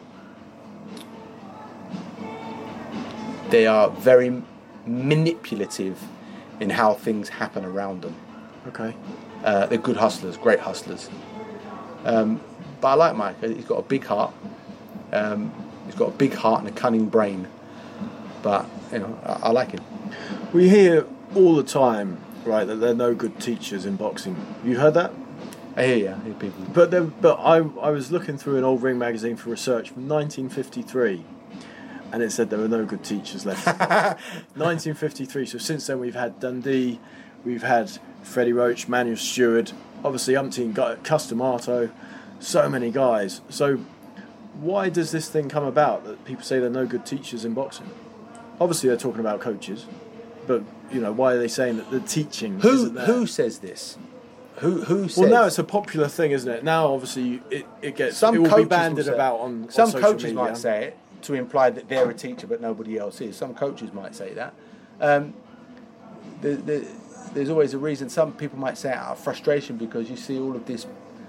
they are very manipulative in how things happen around them. okay. Uh, they're good hustlers, great hustlers. Um, but I like Mike. He's got a big heart. Um, he's got a big heart and a cunning brain. But you know, I, I like him. We hear all the time, right, that there are no good teachers in boxing. You heard that? I hear you. I hear people. But there, but I I was looking through an old Ring magazine for research from nineteen fifty-three, and it said there were no good teachers left. nineteen fifty-three. So since then we've had Dundee, we've had Freddie Roach, Manuel Stewart, obviously umpteen guy, Customato, so many guys. So why does this thing come about that people say there are no good teachers in boxing? Obviously they're talking about coaches, but you know, why are they saying that the teaching Who isn't there? who says this? Who who says? Well, now it's a popular thing, isn't it? Now, obviously, it, it gets some it will be coaches banded will say, about on some on social coaches media. might say it to imply that they're a teacher but nobody else is. Some coaches might say that. Um, the, the, there's always a reason. Some people might say it out of frustration because you see all of this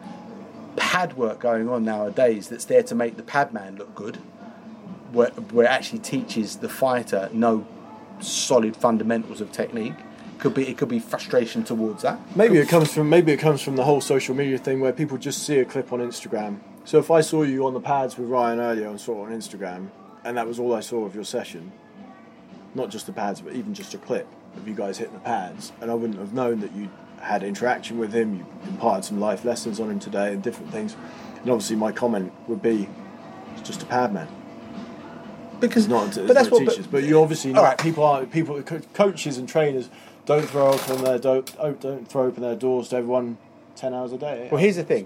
pad work going on nowadays that's there to make the pad man look good, where, where it actually teaches the fighter no solid fundamentals of technique. Could be it could be frustration towards that. Maybe it comes from maybe it comes from the whole social media thing where people just see a clip on Instagram. So if I saw you on the pads with Ryan earlier and saw it on Instagram, and that was all I saw of your session, not just the pads, but even just a clip of you guys hitting the pads, and I wouldn't have known that you had interaction with him, you imparted some life lessons on him today and different things. And obviously my comment would be, it's just a pad man. Because, not, but that's no what. Teachers, But, but you obviously not, right. people are people co- coaches and trainers don't throw open their don't oh, don't throw open their doors to everyone ten hours a day. Well, here's the thing: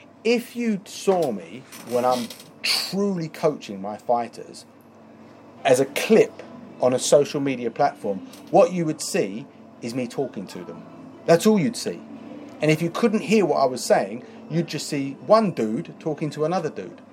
if you saw me when I'm truly coaching my fighters as a clip on a social media platform, what you would see is me talking to them. That's all you'd see. And if you couldn't hear what I was saying, you'd just see one dude talking to another dude.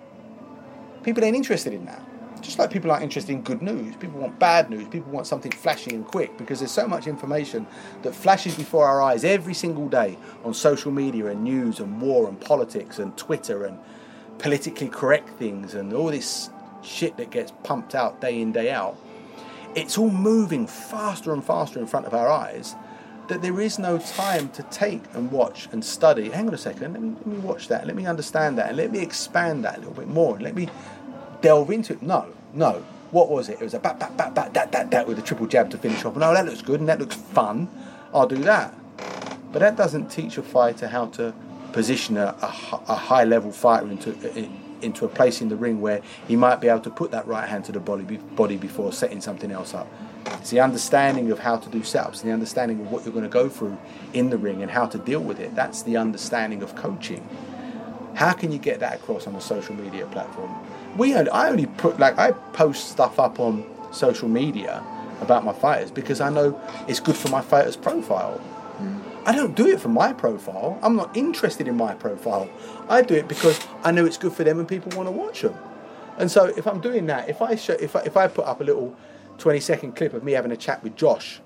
People ain't interested in that. Just like people aren't interested in good news. People want bad news. People want something flashy and quick because there's so much information that flashes before our eyes every single day on social media and news and war and politics and Twitter and politically correct things and all this shit that gets pumped out day in, day out. It's all moving faster and faster in front of our eyes that there is no time to take and watch and study. Hang on a second, let me, let me watch that, let me understand that, and let me expand that a little bit more, and let me delve into it. No, no. What was it? It was a bat, bat, bat, bat, that, that, that with a triple jab to finish off. And oh, that looks good and that looks fun. I'll do that. But that doesn't teach a fighter how to position a, a, a high-level fighter into into a place in the ring where he might be able to put that right hand to the body, body before setting something else up. It's the understanding of how to do setups, the understanding of what you're going to go through in the ring and how to deal with it. That's the understanding of coaching. How can you get that across on a social media platform? We only, I only put like I post stuff up on social media about my fighters because I know it's good for my fighter's profile. Mm. I don't do it for my profile. I'm not interested in my profile. I do it because I know it's good for them and people want to watch them. And so if I'm doing that, if I show, if I, if I put up a little twenty second clip of me having a chat with Josh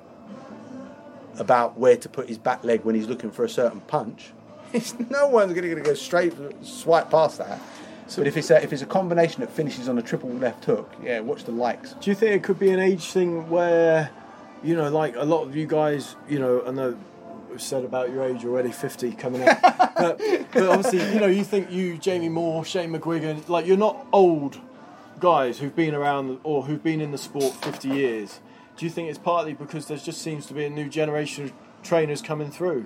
about where to put his back leg when he's looking for a certain punch, it's, no one's going to go straight swipe past that. So, but if it's a, if it's a combination that finishes on a triple left hook, yeah, watch the likes. Do you think it could be an age thing where, you know, like a lot of you guys, you know, I know we've said about your age already, fifty coming up, but, but obviously, you know, you think you, Jamie Moore, Shane McGuigan, like you're not old guys who've been around or who've been in the sport fifty years. Do you think it's partly because there just seems to be a new generation of trainers coming through?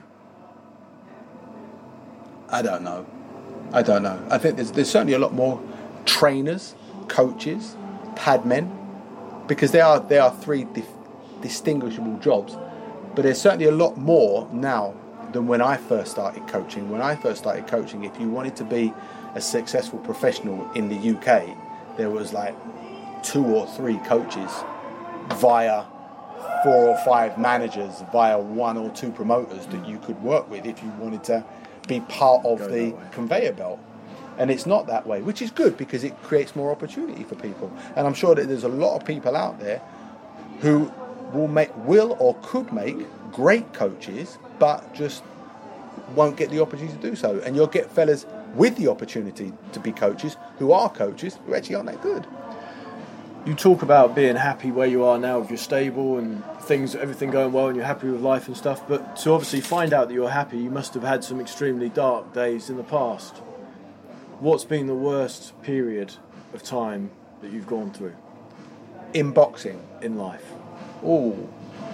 I don't know. I don't know. I think there's there's certainly a lot more trainers, coaches, pad men, because they are they are three dif- distinguishable jobs. But there's certainly a lot more now than when I first started coaching. When I first started coaching, if you wanted to be a successful professional in the U K, there was like two or three coaches via four or five managers, via one or two promoters that you could work with if you wanted to be part of Go the conveyor belt. And it's not that way, which is good because it creates more opportunity for people. And I'm sure that there's a lot of people out there who will make, will or could make great coaches, but just won't get the opportunity to do so. And you'll get fellas with the opportunity to be coaches who are coaches who actually aren't that good. You talk about being happy where you are now with your stable and things, everything going well and you're happy with life and stuff, but to obviously find out that you're happy, you must have had some extremely dark days in the past. What's been the worst period of time that you've gone through? In boxing? In life? Oh,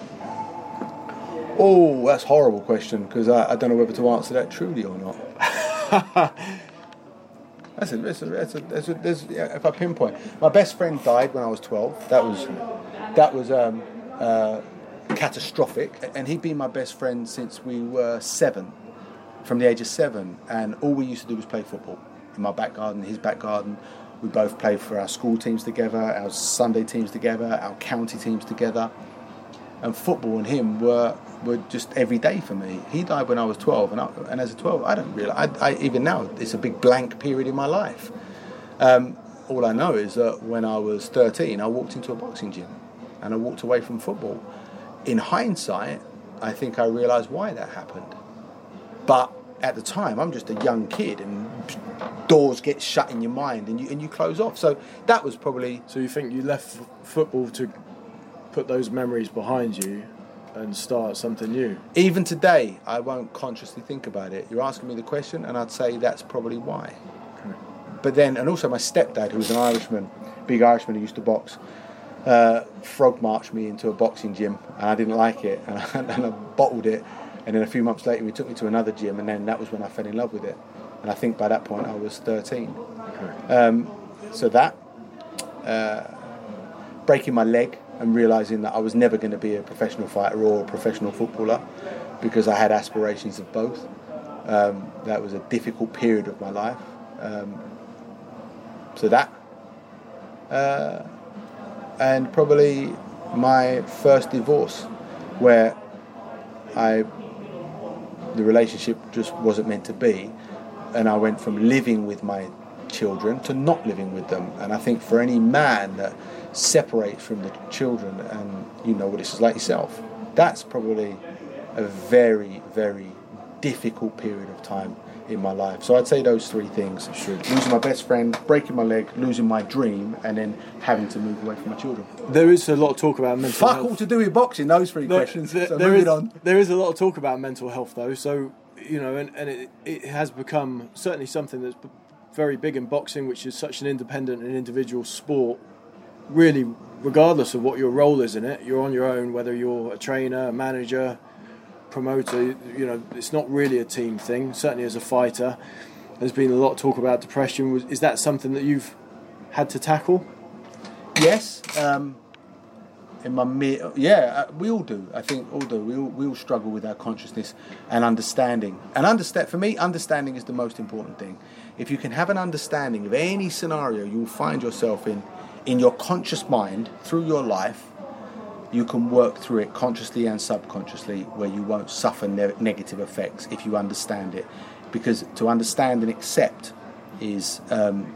oh, that's a horrible question because I, I don't know whether to answer that truly or not. That's a, that's a, that's a, that's a, that's a, yeah, if I pinpoint, my best friend died when I was twelve. That was that was um, uh, catastrophic, and he'd been my best friend since we were seven, from the age of seven, and all we used to do was play football in my back garden, his back garden. We both played for our school teams together, our Sunday teams together, our county teams together. and football and him were were just every day for me. He died when I was twelve, and I, and as a twelve, I don't realize. I, I, even now, it's a big blank period in my life. Um, all I know is that when I was thirteen, I walked into a boxing gym, and I walked away from football. In hindsight, I think I realised why that happened. But at the time, I'm just a young kid, and doors get shut in your mind, and you and you close off. So that was probably. So you think you left f- football to put those memories behind you and start something new? Even today, I won't consciously think about it. You're asking me the question, and I'd say that's probably why. Okay. But then, and also my stepdad, who was an Irishman, big Irishman who used to box, uh, frog marched me into a boxing gym, and I didn't like it, and I, and I bottled it. And then a few months later, he took me to another gym, and then that was when I fell in love with it. And I think by that point, I was thirteen. Okay. Um, so that, uh, breaking my leg, and realising that I was never going to be a professional fighter or a professional footballer, because I had aspirations of both. Um, that was a difficult period of my life. Um, so that, uh, and probably my first divorce, where I, the relationship just wasn't meant to be, and I went from living with my children to not living with them. And I think for any man that separates from the children, and you know what this is like yourself, that's probably a very, very difficult period of time in my life. So I'd say those three things: sure. Losing my best friend, breaking my leg, losing my dream, and then having to move away from my children. There is a lot of talk about mental Fuck health. all to do with boxing, those three there, questions. There, so there, move is, it on. there is a lot of talk about mental health, though. So, you know, and, and it, it has become certainly something that's very big in boxing, which is such an independent and individual sport. Really, regardless of what your role is in it, you're on your own, whether you're a trainer, a manager, promoter, you know, it's not really a team thing. Certainly as a fighter, there's been a lot of talk about depression. Is that something that you've had to tackle? Yes. Um, in my mid, yeah, we all do. I think all do. We all, we all struggle with our consciousness and understanding. And understand, for me, understanding is the most important thing. If you can have an understanding of any scenario you'll find yourself in, in your conscious mind through your life, you can work through it consciously and subconsciously, where you won't suffer ne- negative effects if you understand it. Because to understand and accept is, um,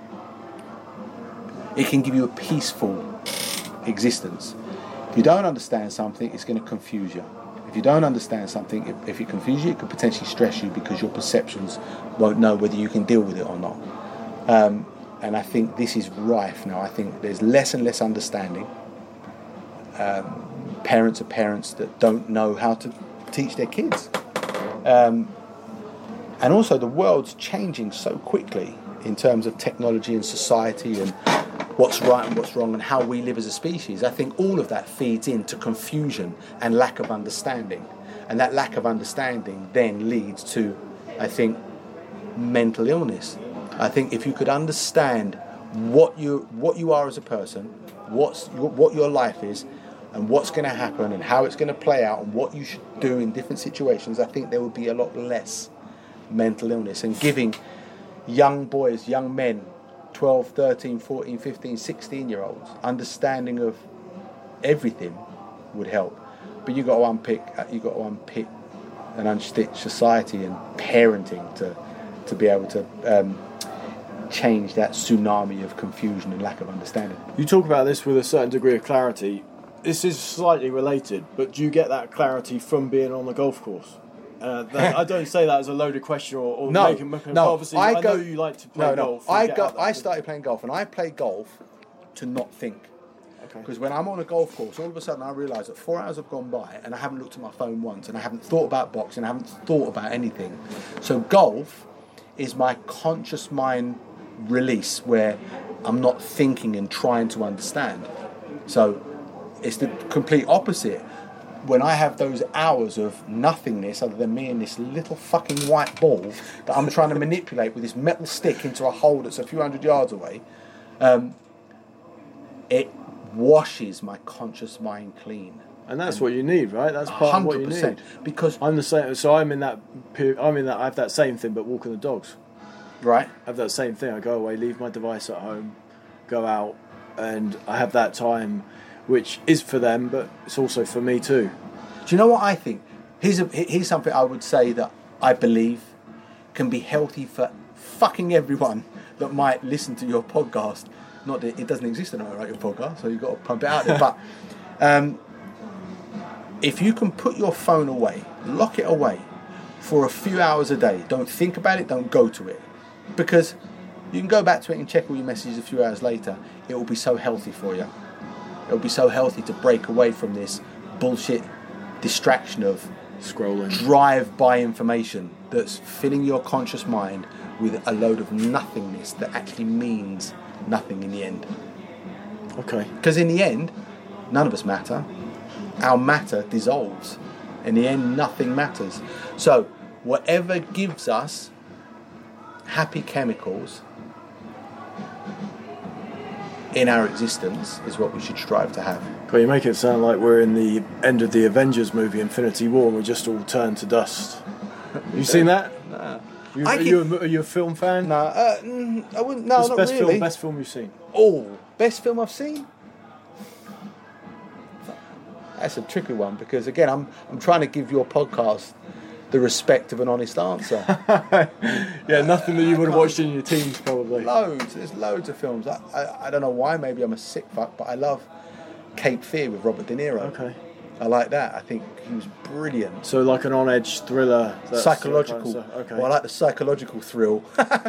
it can give you a peaceful existence. If you don't understand something, it's going to confuse you. If you don't understand something, if, if it confuses you, it could potentially stress you, because your perceptions won't know whether you can deal with it or not. Um, and I think this is rife now. I think there's less and less understanding. Um, parents are parents that don't know how to teach their kids. Um, and also the world's changing so quickly in terms of technology and society and what's right and what's wrong and how we live as a species. I think all of that feeds into confusion and lack of understanding. And that lack of understanding then leads to, I think, mental illness. I think if you could understand what you what you are as a person, what's your, what your life is, and what's going to happen and how it's going to play out and what you should do in different situations, I think there would be a lot less mental illness. And giving young boys, young men, twelve, thirteen, fourteen, fifteen, sixteen year olds, understanding of everything would help. But you've got to unpick, you've got to unpick and unstitch society and parenting to, to be able to um, change that tsunami of confusion and lack of understanding. You talk about this with a certain degree of clarity. This is slightly related, but do you get that clarity from being on the golf course? Uh, that, I don't say that as a loaded question or, or no, making, making no. obviously I, I go, know you like to play no, no. golf. I go. I started playing golf, and I play golf to not think. Because okay. when I'm on a golf course, all of a sudden I realise that four hours have gone by, and I haven't looked at my phone once, and I haven't thought about boxing, I haven't thought about anything. So golf is my conscious mind release, where I'm not thinking and trying to understand. So it's the complete opposite. When I have those hours of nothingness other than me and this little fucking white ball that I'm trying to manipulate with this metal stick into a hole that's a few hundred yards away, um, it washes my conscious mind clean. And that's and what you need, right? That's part of what you need. Because I'm the same. So I'm in that. I'm in that. I have that same thing, but walking the dogs. Right. I have that same thing. I go away, leave my device at home, go out, and I have that time which is for them, but it's also for me too. Do you know what I think? Here's, a, here's something I would say that I believe can be healthy for fucking everyone that might listen to your podcast. Not that it doesn't exist anymore, right, your podcast, so you've got to pump it out there. But um, if you can put your phone away, lock it away for a few hours a day, don't think about it, don't go to it. Because you can go back to it and check all your messages a few hours later. It will be so healthy for you. It will be so healthy to break away from this bullshit distraction of Scrolling. drive-by information that's filling your conscious mind with a load of nothingness that actually means nothing in the end. Okay. Because in the end, none of us matter. Our matter dissolves. In the end, nothing matters. So, whatever gives us happy chemicals in our existence is what we should strive to have. Well, you make it sound like we're in the end of the Avengers movie, Infinity War, and we just all turn to dust. You seen that? Nah. You, I are, keep- you a, are you a film fan? No, uh, mm, I wouldn't. No, What's not the best really. film? Best film you've seen? Oh, best film I've seen? That's a tricky one because again, I'm I'm trying to give your podcast the respect of an honest answer. Yeah, nothing that you would have watched in your teens, probably. Loads. There's loads of films. I, I I don't know why. Maybe I'm a sick fuck, but I love Cape Fear with Robert De Niro. Okay. I like that. I think he was brilliant. So like an on-edge thriller. that's Psychological. that kind of stuff. Okay. Well, I like the psychological thrill.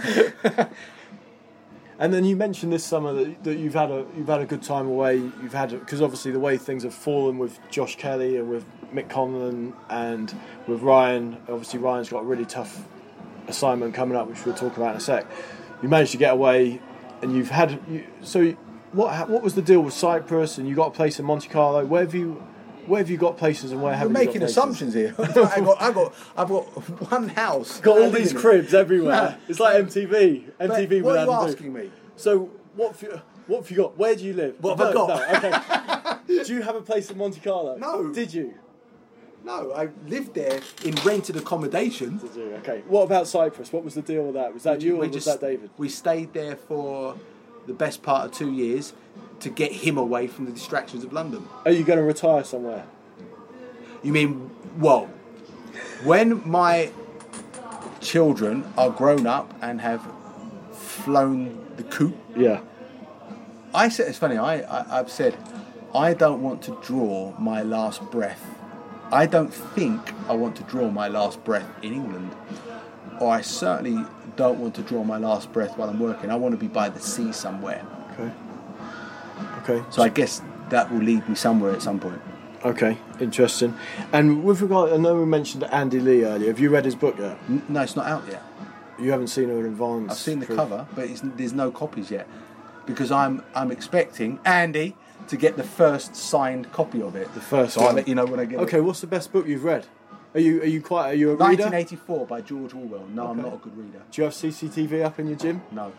And then you mentioned this summer that, that you've had a you've had a good time away. You've had because obviously the way things have fallen with Josh Kelly and with Mick Conlan and with Ryan. Obviously Ryan's got a really tough assignment coming up, which we'll talk about in a sec. You managed to get away, and you've had you, so what what was the deal with Cyprus? And you got a place in Monte Carlo. Where have you where have you got places and where You're have you making got places? assumptions here. I got, I got, I've got one house. Got I all live these in it. cribs everywhere. No. It's like M T V. M T V But what without are you a asking booth. me? So what have you, what have you got? Where do you live? What have I No, got? no, okay. Do you have a place in Monte Carlo? No. Did you? No, I lived there in rented accommodation. Did you? Okay. What about Cyprus? What was the deal with that? Was that you or We was just- that David? We stayed there for the best part of two years to get him away from the distractions of London. Are you going to retire somewhere? You mean, well, when my children are grown up and have flown the coop, Yeah. I said, it's funny, I, I, I've said, I don't want to draw my last breath. I don't think I want to draw my last breath in England. Or I certainly don't want to draw my last breath while I'm working. I want to be by the sea somewhere. Okay. Okay. So I guess that will lead me somewhere at some point. Okay. Interesting. And with regard, I know we mentioned Andy Lee earlier. Have you read his book yet? N- No, it's not out yet. You haven't seen it in advance. I've seen the for- cover, but it's, there's no copies yet. Because I'm I'm expecting Andy to get the first signed copy of it. The first So I'll one. let you know when I get Okay. it. What's the best book you've read? Are you are you quite are you a reader? nineteen eighty-four by George Orwell. No, I'm Okay. not a good reader. Do you have C C T V up in your gym? No.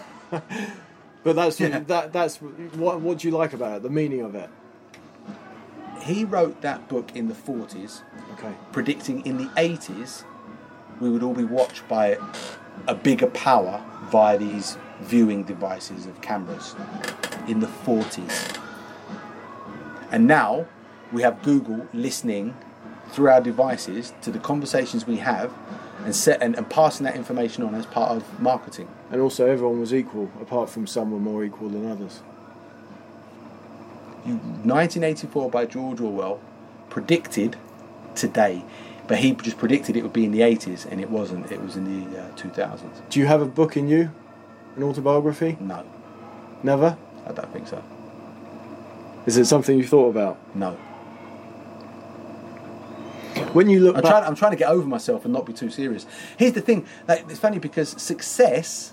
But that's Yeah. that that's what what do you like about it? The meaning of it. He wrote that book in the forties, Okay. predicting in the eighties we would all be watched by a bigger power via these viewing devices of cameras in the forties. And now we have Google listening through our devices to the conversations we have and set and, and passing that information on as part of marketing. And also, everyone was equal, apart from some were more equal than others. You, nineteen eighty-four by George Orwell predicted today, but he just predicted it would be in the eighties, and it wasn't. It was in the uh, two thousands. Do you have a book in you? An autobiography? No, Never? I don't think so. Is it something you thought about? No. When you look I'm back... trying, I'm trying to get over myself and not be too serious. Here's the thing, like, it's funny because success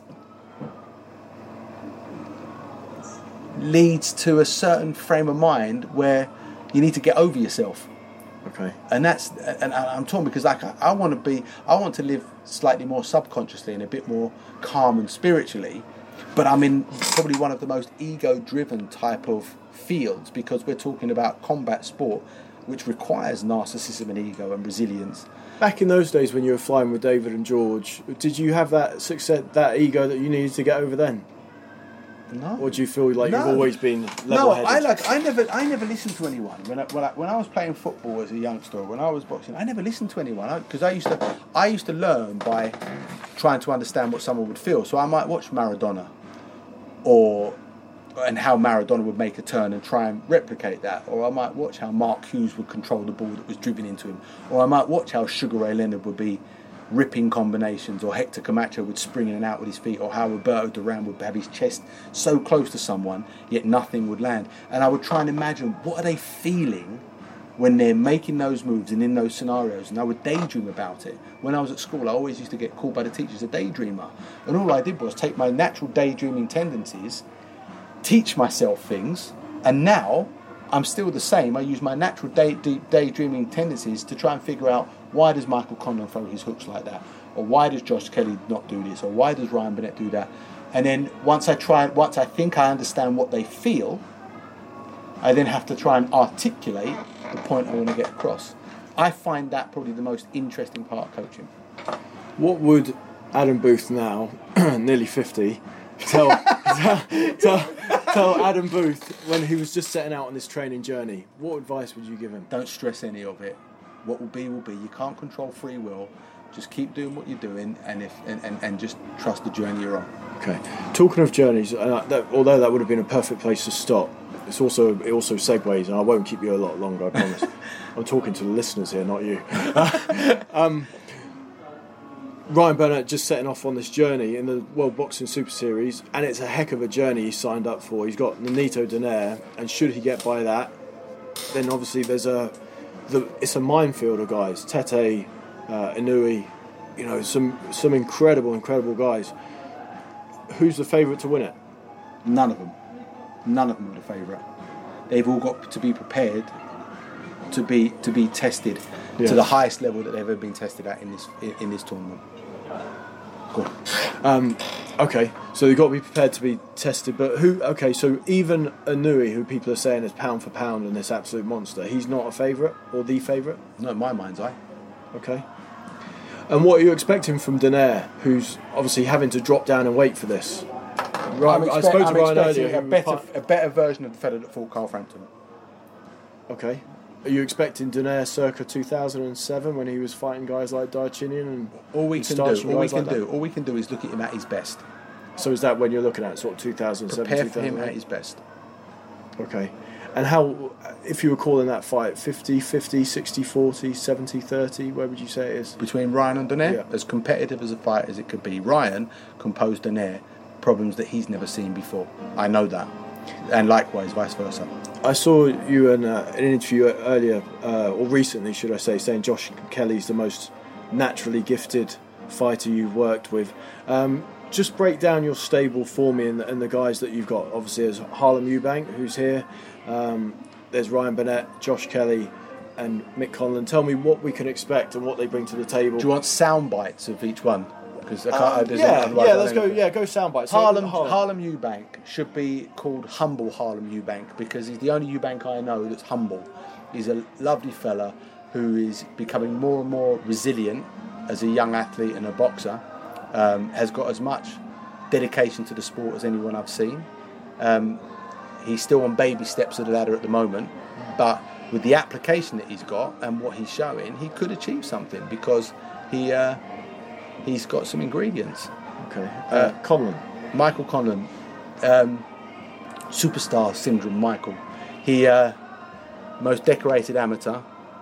leads to a certain frame of mind where you need to get over yourself. Okay. And that's, and I'm torn because like I, I want to be, I want to live slightly more subconsciously and a bit more calm and spiritually, but I'm in probably one of the most ego-driven type of fields because we're talking about combat sport, which requires narcissism and ego and resilience. Back in those days when you were flying with David and George, did you have that success, that ego that you needed to get over then? No. Or do you feel like No. you've always been No, level-headed? I like. I never. I never listened to anyone when I, when I when I was playing football as a youngster. When I was boxing, I never listened to anyone because I, I used to. I used to learn by trying to understand what someone would feel. So I might watch Maradona, or and how Maradona would make a turn and try and replicate that. Or I might watch how Mark Hughes would control the ball that was driven into him. Or I might watch how Sugar Ray Leonard would be ripping combinations, or Hector Camacho would spring in and out with his feet, or how Roberto Duran would have his chest so close to someone yet nothing would land. And I would try and imagine, what are they feeling when they're making those moves and in those scenarios? And I would daydream about it. When I was at school, I always used to get called by the teachers a daydreamer, and all I did was take my natural daydreaming tendencies, teach myself things, and now I'm still the same. I use my natural day, day, daydreaming tendencies to try and figure out, why does Michael Conlan throw his hooks like that? Or why does Josh Kelly not do this? Or why does Ryan Burnett do that? And then once I try, once I think I understand what they feel, I then have to try and articulate the point I want to get across. I find that probably the most interesting part of coaching. What would Adam Booth now, nearly fifty, tell, tell, tell, tell Adam Booth when he was just setting out on this training journey? What advice would you give him? Don't stress any of it. What will be will be. You can't control free will. Just keep doing what you're doing, and if and, and, and just trust the journey you're on. Okay. Talking of journeys, uh, that, although that would have been a perfect place to stop, it's also it also segues, and I won't keep you a lot longer, I promise. I'm talking to the listeners here, not you. um, Ryan Burnett just setting off on this journey in the World Boxing Super Series, and it's a heck of a journey he's signed up for. He's got Nonito Donaire, and should he get by that, then obviously there's a the it's a minefield of guys. Tete, uh, Inui, you know, some some incredible, incredible guys. Who's the favourite to win it? None of them. None of them are the favourite. They've all got to be prepared to be to be tested yeah. to the highest level that they've ever been tested at in this in, in this tournament. Go on. Um, okay, so they've got to be prepared to be tested. But who? Okay, so even Inui, who people are saying is pound for pound and this absolute monster, he's not a favourite or the favourite? No, in my mind's eye. Okay. And what are you expecting from Donaire, who's obviously having to drop down and wait for this? Right, I'm I expect, spoke to I'm Ryan expecting earlier. a better, a better version of the fella that fought Carl Frampton. Okay. Are you expecting Donaire circa two thousand seven when he was fighting guys like Darchinian and all we and can Starch do, and all we guys can like do, that? all we can do is look at him at his best. So is that when you're looking at sort of two thousand seven? Prepare for him at his best. Okay. And how, if you were calling that fight fifty fifty, sixty forty, seventy thirty, where would you say it is? Between Ryan and Donaire, Yeah. as competitive as a fight as it could be. Ryan can pose Donaire problems that he's never seen before. I know that. And likewise, vice versa. I saw you in uh, an interview earlier, uh, or recently, should I say, saying Josh Kelly's the most naturally gifted fighter you've worked with. Um, just break down your stable for me and the, and the guys that you've got. Obviously, there's Harlem Eubank, who's here. Um, there's Ryan Burnett, Josh Kelly, and Mick Conlan. Tell me what we can expect and what they bring to the table. Do you want sound bites of each one? Because Um, yeah, yeah, let's go. Yeah, go soundbite. So Harlem, Harlem. Harlem Eubank should be called Humble Harlem Eubank because he's the only Eubank I know that's humble. He's a lovely fella who is becoming more and more resilient as a young athlete and a boxer. Um, has got as much dedication to the sport as anyone I've seen. Um, he's still on baby steps of the ladder at the moment, but with the application that he's got and what he's showing, he could achieve something because he uh, he's got some ingredients. Okay. Uh, uh, Conlan. Michael Conlan, um, superstar syndrome. Michael, he uh, most decorated amateur.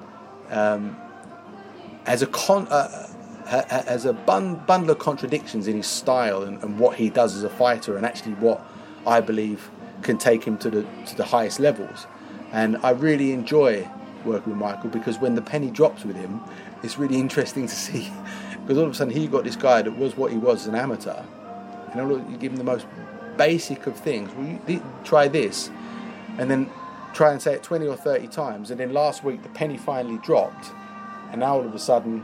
Um, has a con. Uh, has a bun- bundle of contradictions in his style and, and what he does as a fighter, and actually what I believe can take him to the to the highest levels. And I really enjoy working with Michael because when the penny drops with him, it's really interesting to see. Because all of a sudden he got this guy that was what he was as an amateur. You know, you give him the most basic of things. Well, you try this, and then try and say it twenty or thirty times, and then last week the penny finally dropped, and now all of a sudden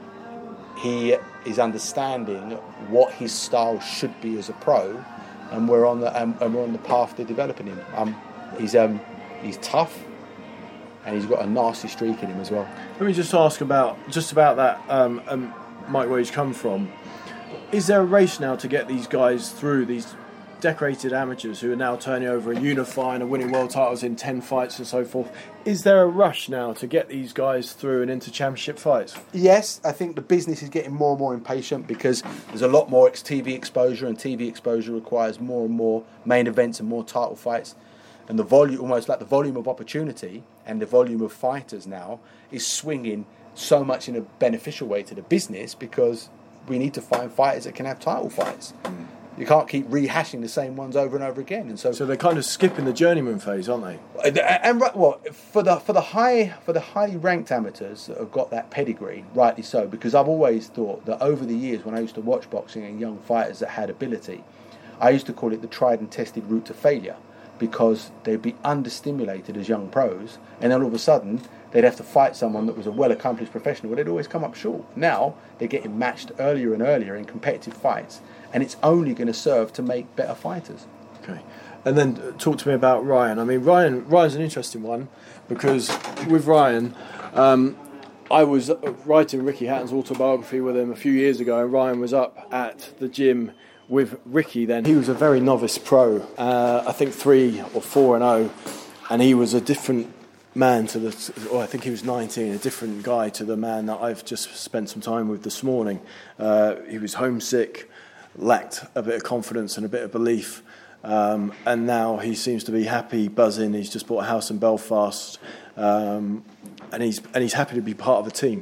he is understanding what his style should be as a pro, and we're on the um, and we're on the path to developing him. Um, he's um, he's tough, and he's got a nasty streak in him as well. Let me just ask about just about that, um, um, Mike, where he's come from. Is there a race now to get these guys through these decorated amateurs who are now turning over a unifying and winning world titles in ten fights and so forth. Is there a rush now to get these guys through and into championship fights? Yes, I think the business is getting more and more impatient because there's a lot more T V exposure, and T V exposure requires more and more main events and more title fights. And the volume, almost like the volume of opportunity and the volume of fighters now, is swinging so much in a beneficial way to the business because we need to find fighters that can have title fights. Mm. You can't keep rehashing the same ones over and over again, and so so they're kind of skipping the journeyman phase, aren't they? And, and well, for the for the high for the highly ranked amateurs that have got that pedigree, rightly so, because I've always thought that over the years when I used to watch boxing and young fighters that had ability, I used to call it the tried and tested route to failure, because they'd be understimulated as young pros, and then all of a sudden they'd have to fight someone that was a well-accomplished professional, but they'd always come up short. Now they're getting matched earlier and earlier in competitive fights, and it's only going to serve to make better fighters. Okay. And then talk to me about Ryan. I mean, Ryan Ryan's an interesting one, because with Ryan, um, I was writing Ricky Hatton's autobiography with him a few years ago, and Ryan was up at the gym with Ricky then. He was a very novice pro, uh, I think three or four and oh, and he was a different man to the, or I think he was nineteen, a different guy to the man that I've just spent some time with this morning. Uh, he was homesick, lacked a bit of confidence and a bit of belief, um, and now he seems to be happy, buzzing. He's just bought a house in Belfast, um, and he's and he's happy to be part of a team.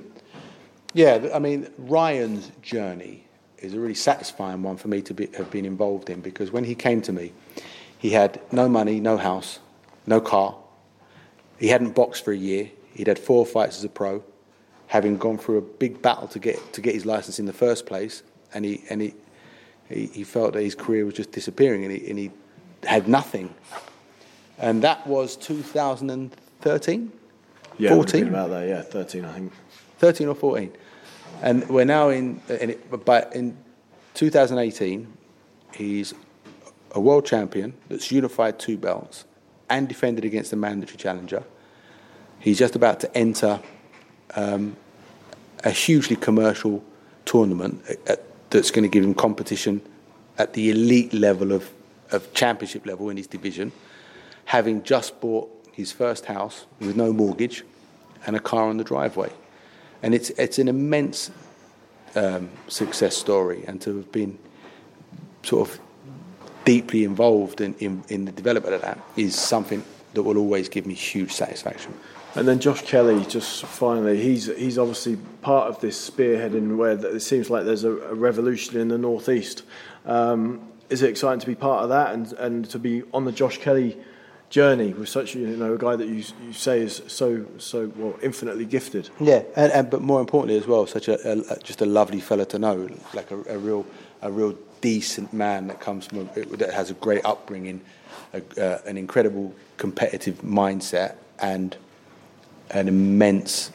Yeah, I mean, Ryan's journey is a really satisfying one for me to be, have been involved in, because when he came to me, he had no money, no house, no car. He hadn't boxed for a year. He'd had four fights as a pro, having gone through a big battle to get to get his license in the first place, and he and he he, he felt that his career was just disappearing, and he, and he had nothing. And that was two thousand thirteen, yeah, fourteen, about that, yeah, thirteen, I think, thirteen or fourteen. And we're now in, in it, but in two thousand eighteen, he's a world champion that's unified two belts and defended against a mandatory challenger. He's just about to enter um, a hugely commercial tournament at, that's going to give him competition at the elite level of, of championship level in his division, having just bought his first house with no mortgage and a car on the driveway. And it's it's an immense um, success story, and to have been sort of deeply involved in, in, in the development of that is something that will always give me huge satisfaction. And then Josh Kelly, just finally, he's he's obviously part of this spearheading where it seems like there's a, a revolution in the northeast. Um, is it exciting to be part of that and, and to be on the Josh Kelly journey with such, you know, a guy that you you say is so so well infinitely gifted? Yeah, and, and but more importantly as well, such a, a just a lovely fella to know, like a, a real a real decent man that comes from a, that has a great upbringing, a, uh, an incredible competitive mindset, and an immense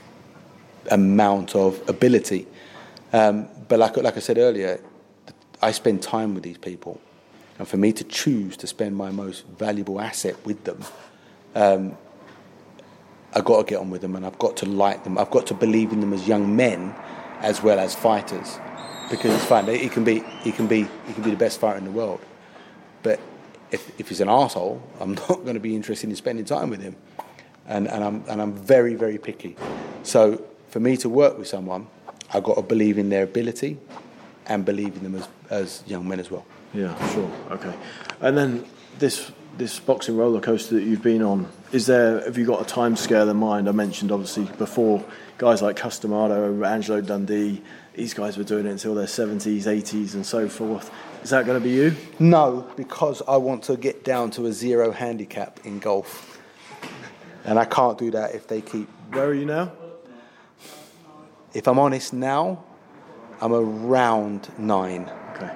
amount of ability. Um, but like like I said earlier, I spend time with these people. And for me to choose to spend my most valuable asset with them, um, I've got to get on with them, and I've got to like them. I've got to believe in them as young men as well as fighters, because it's fine. He can be, he can be, he can be the best fighter in the world. But if if he's an arsehole, I'm not going to be interested in spending time with him. And and I'm and I'm very very picky. So for me to work with someone, I've got to believe in their ability, and believe in them as as young men as well. Yeah, sure, okay. And then this this boxing roller coaster that you've been on, is there? Have you got a time scale in mind? I mentioned obviously before guys like Customado, Angelo Dundee. These guys were doing it until their seventies, eighties, and so forth. Is that going to be you? No, because I want to get down to a zero handicap in golf, and I can't do that if they keep. Where are you now? If I'm honest now, I'm around nine. Okay.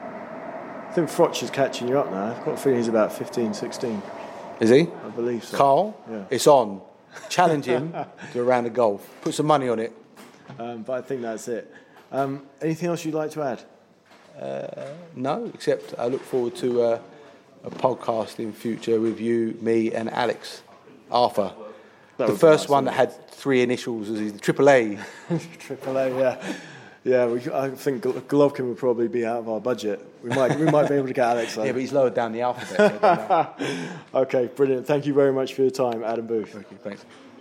I think Froch is catching you up now. I've got a feeling he's about fifteen, sixteen. Is he? I believe so. Carl? Yeah. It's on. Challenge him to a round of golf. Put some money on it. Um, but I think that's it. Um, anything else you'd like to add? Uh, no, except I look forward to uh, a podcast in future with you, me and Alex Arthur. That the first nice, one that had three initials was the Triple A. Triple A, yeah. Yeah, we, I think Golovkin would probably be out of our budget. We might we might be able to get Alex. Yeah, but he's lowered down the alphabet. So okay, brilliant. Thank you very much for your time, Adam Booth. Okay, thanks.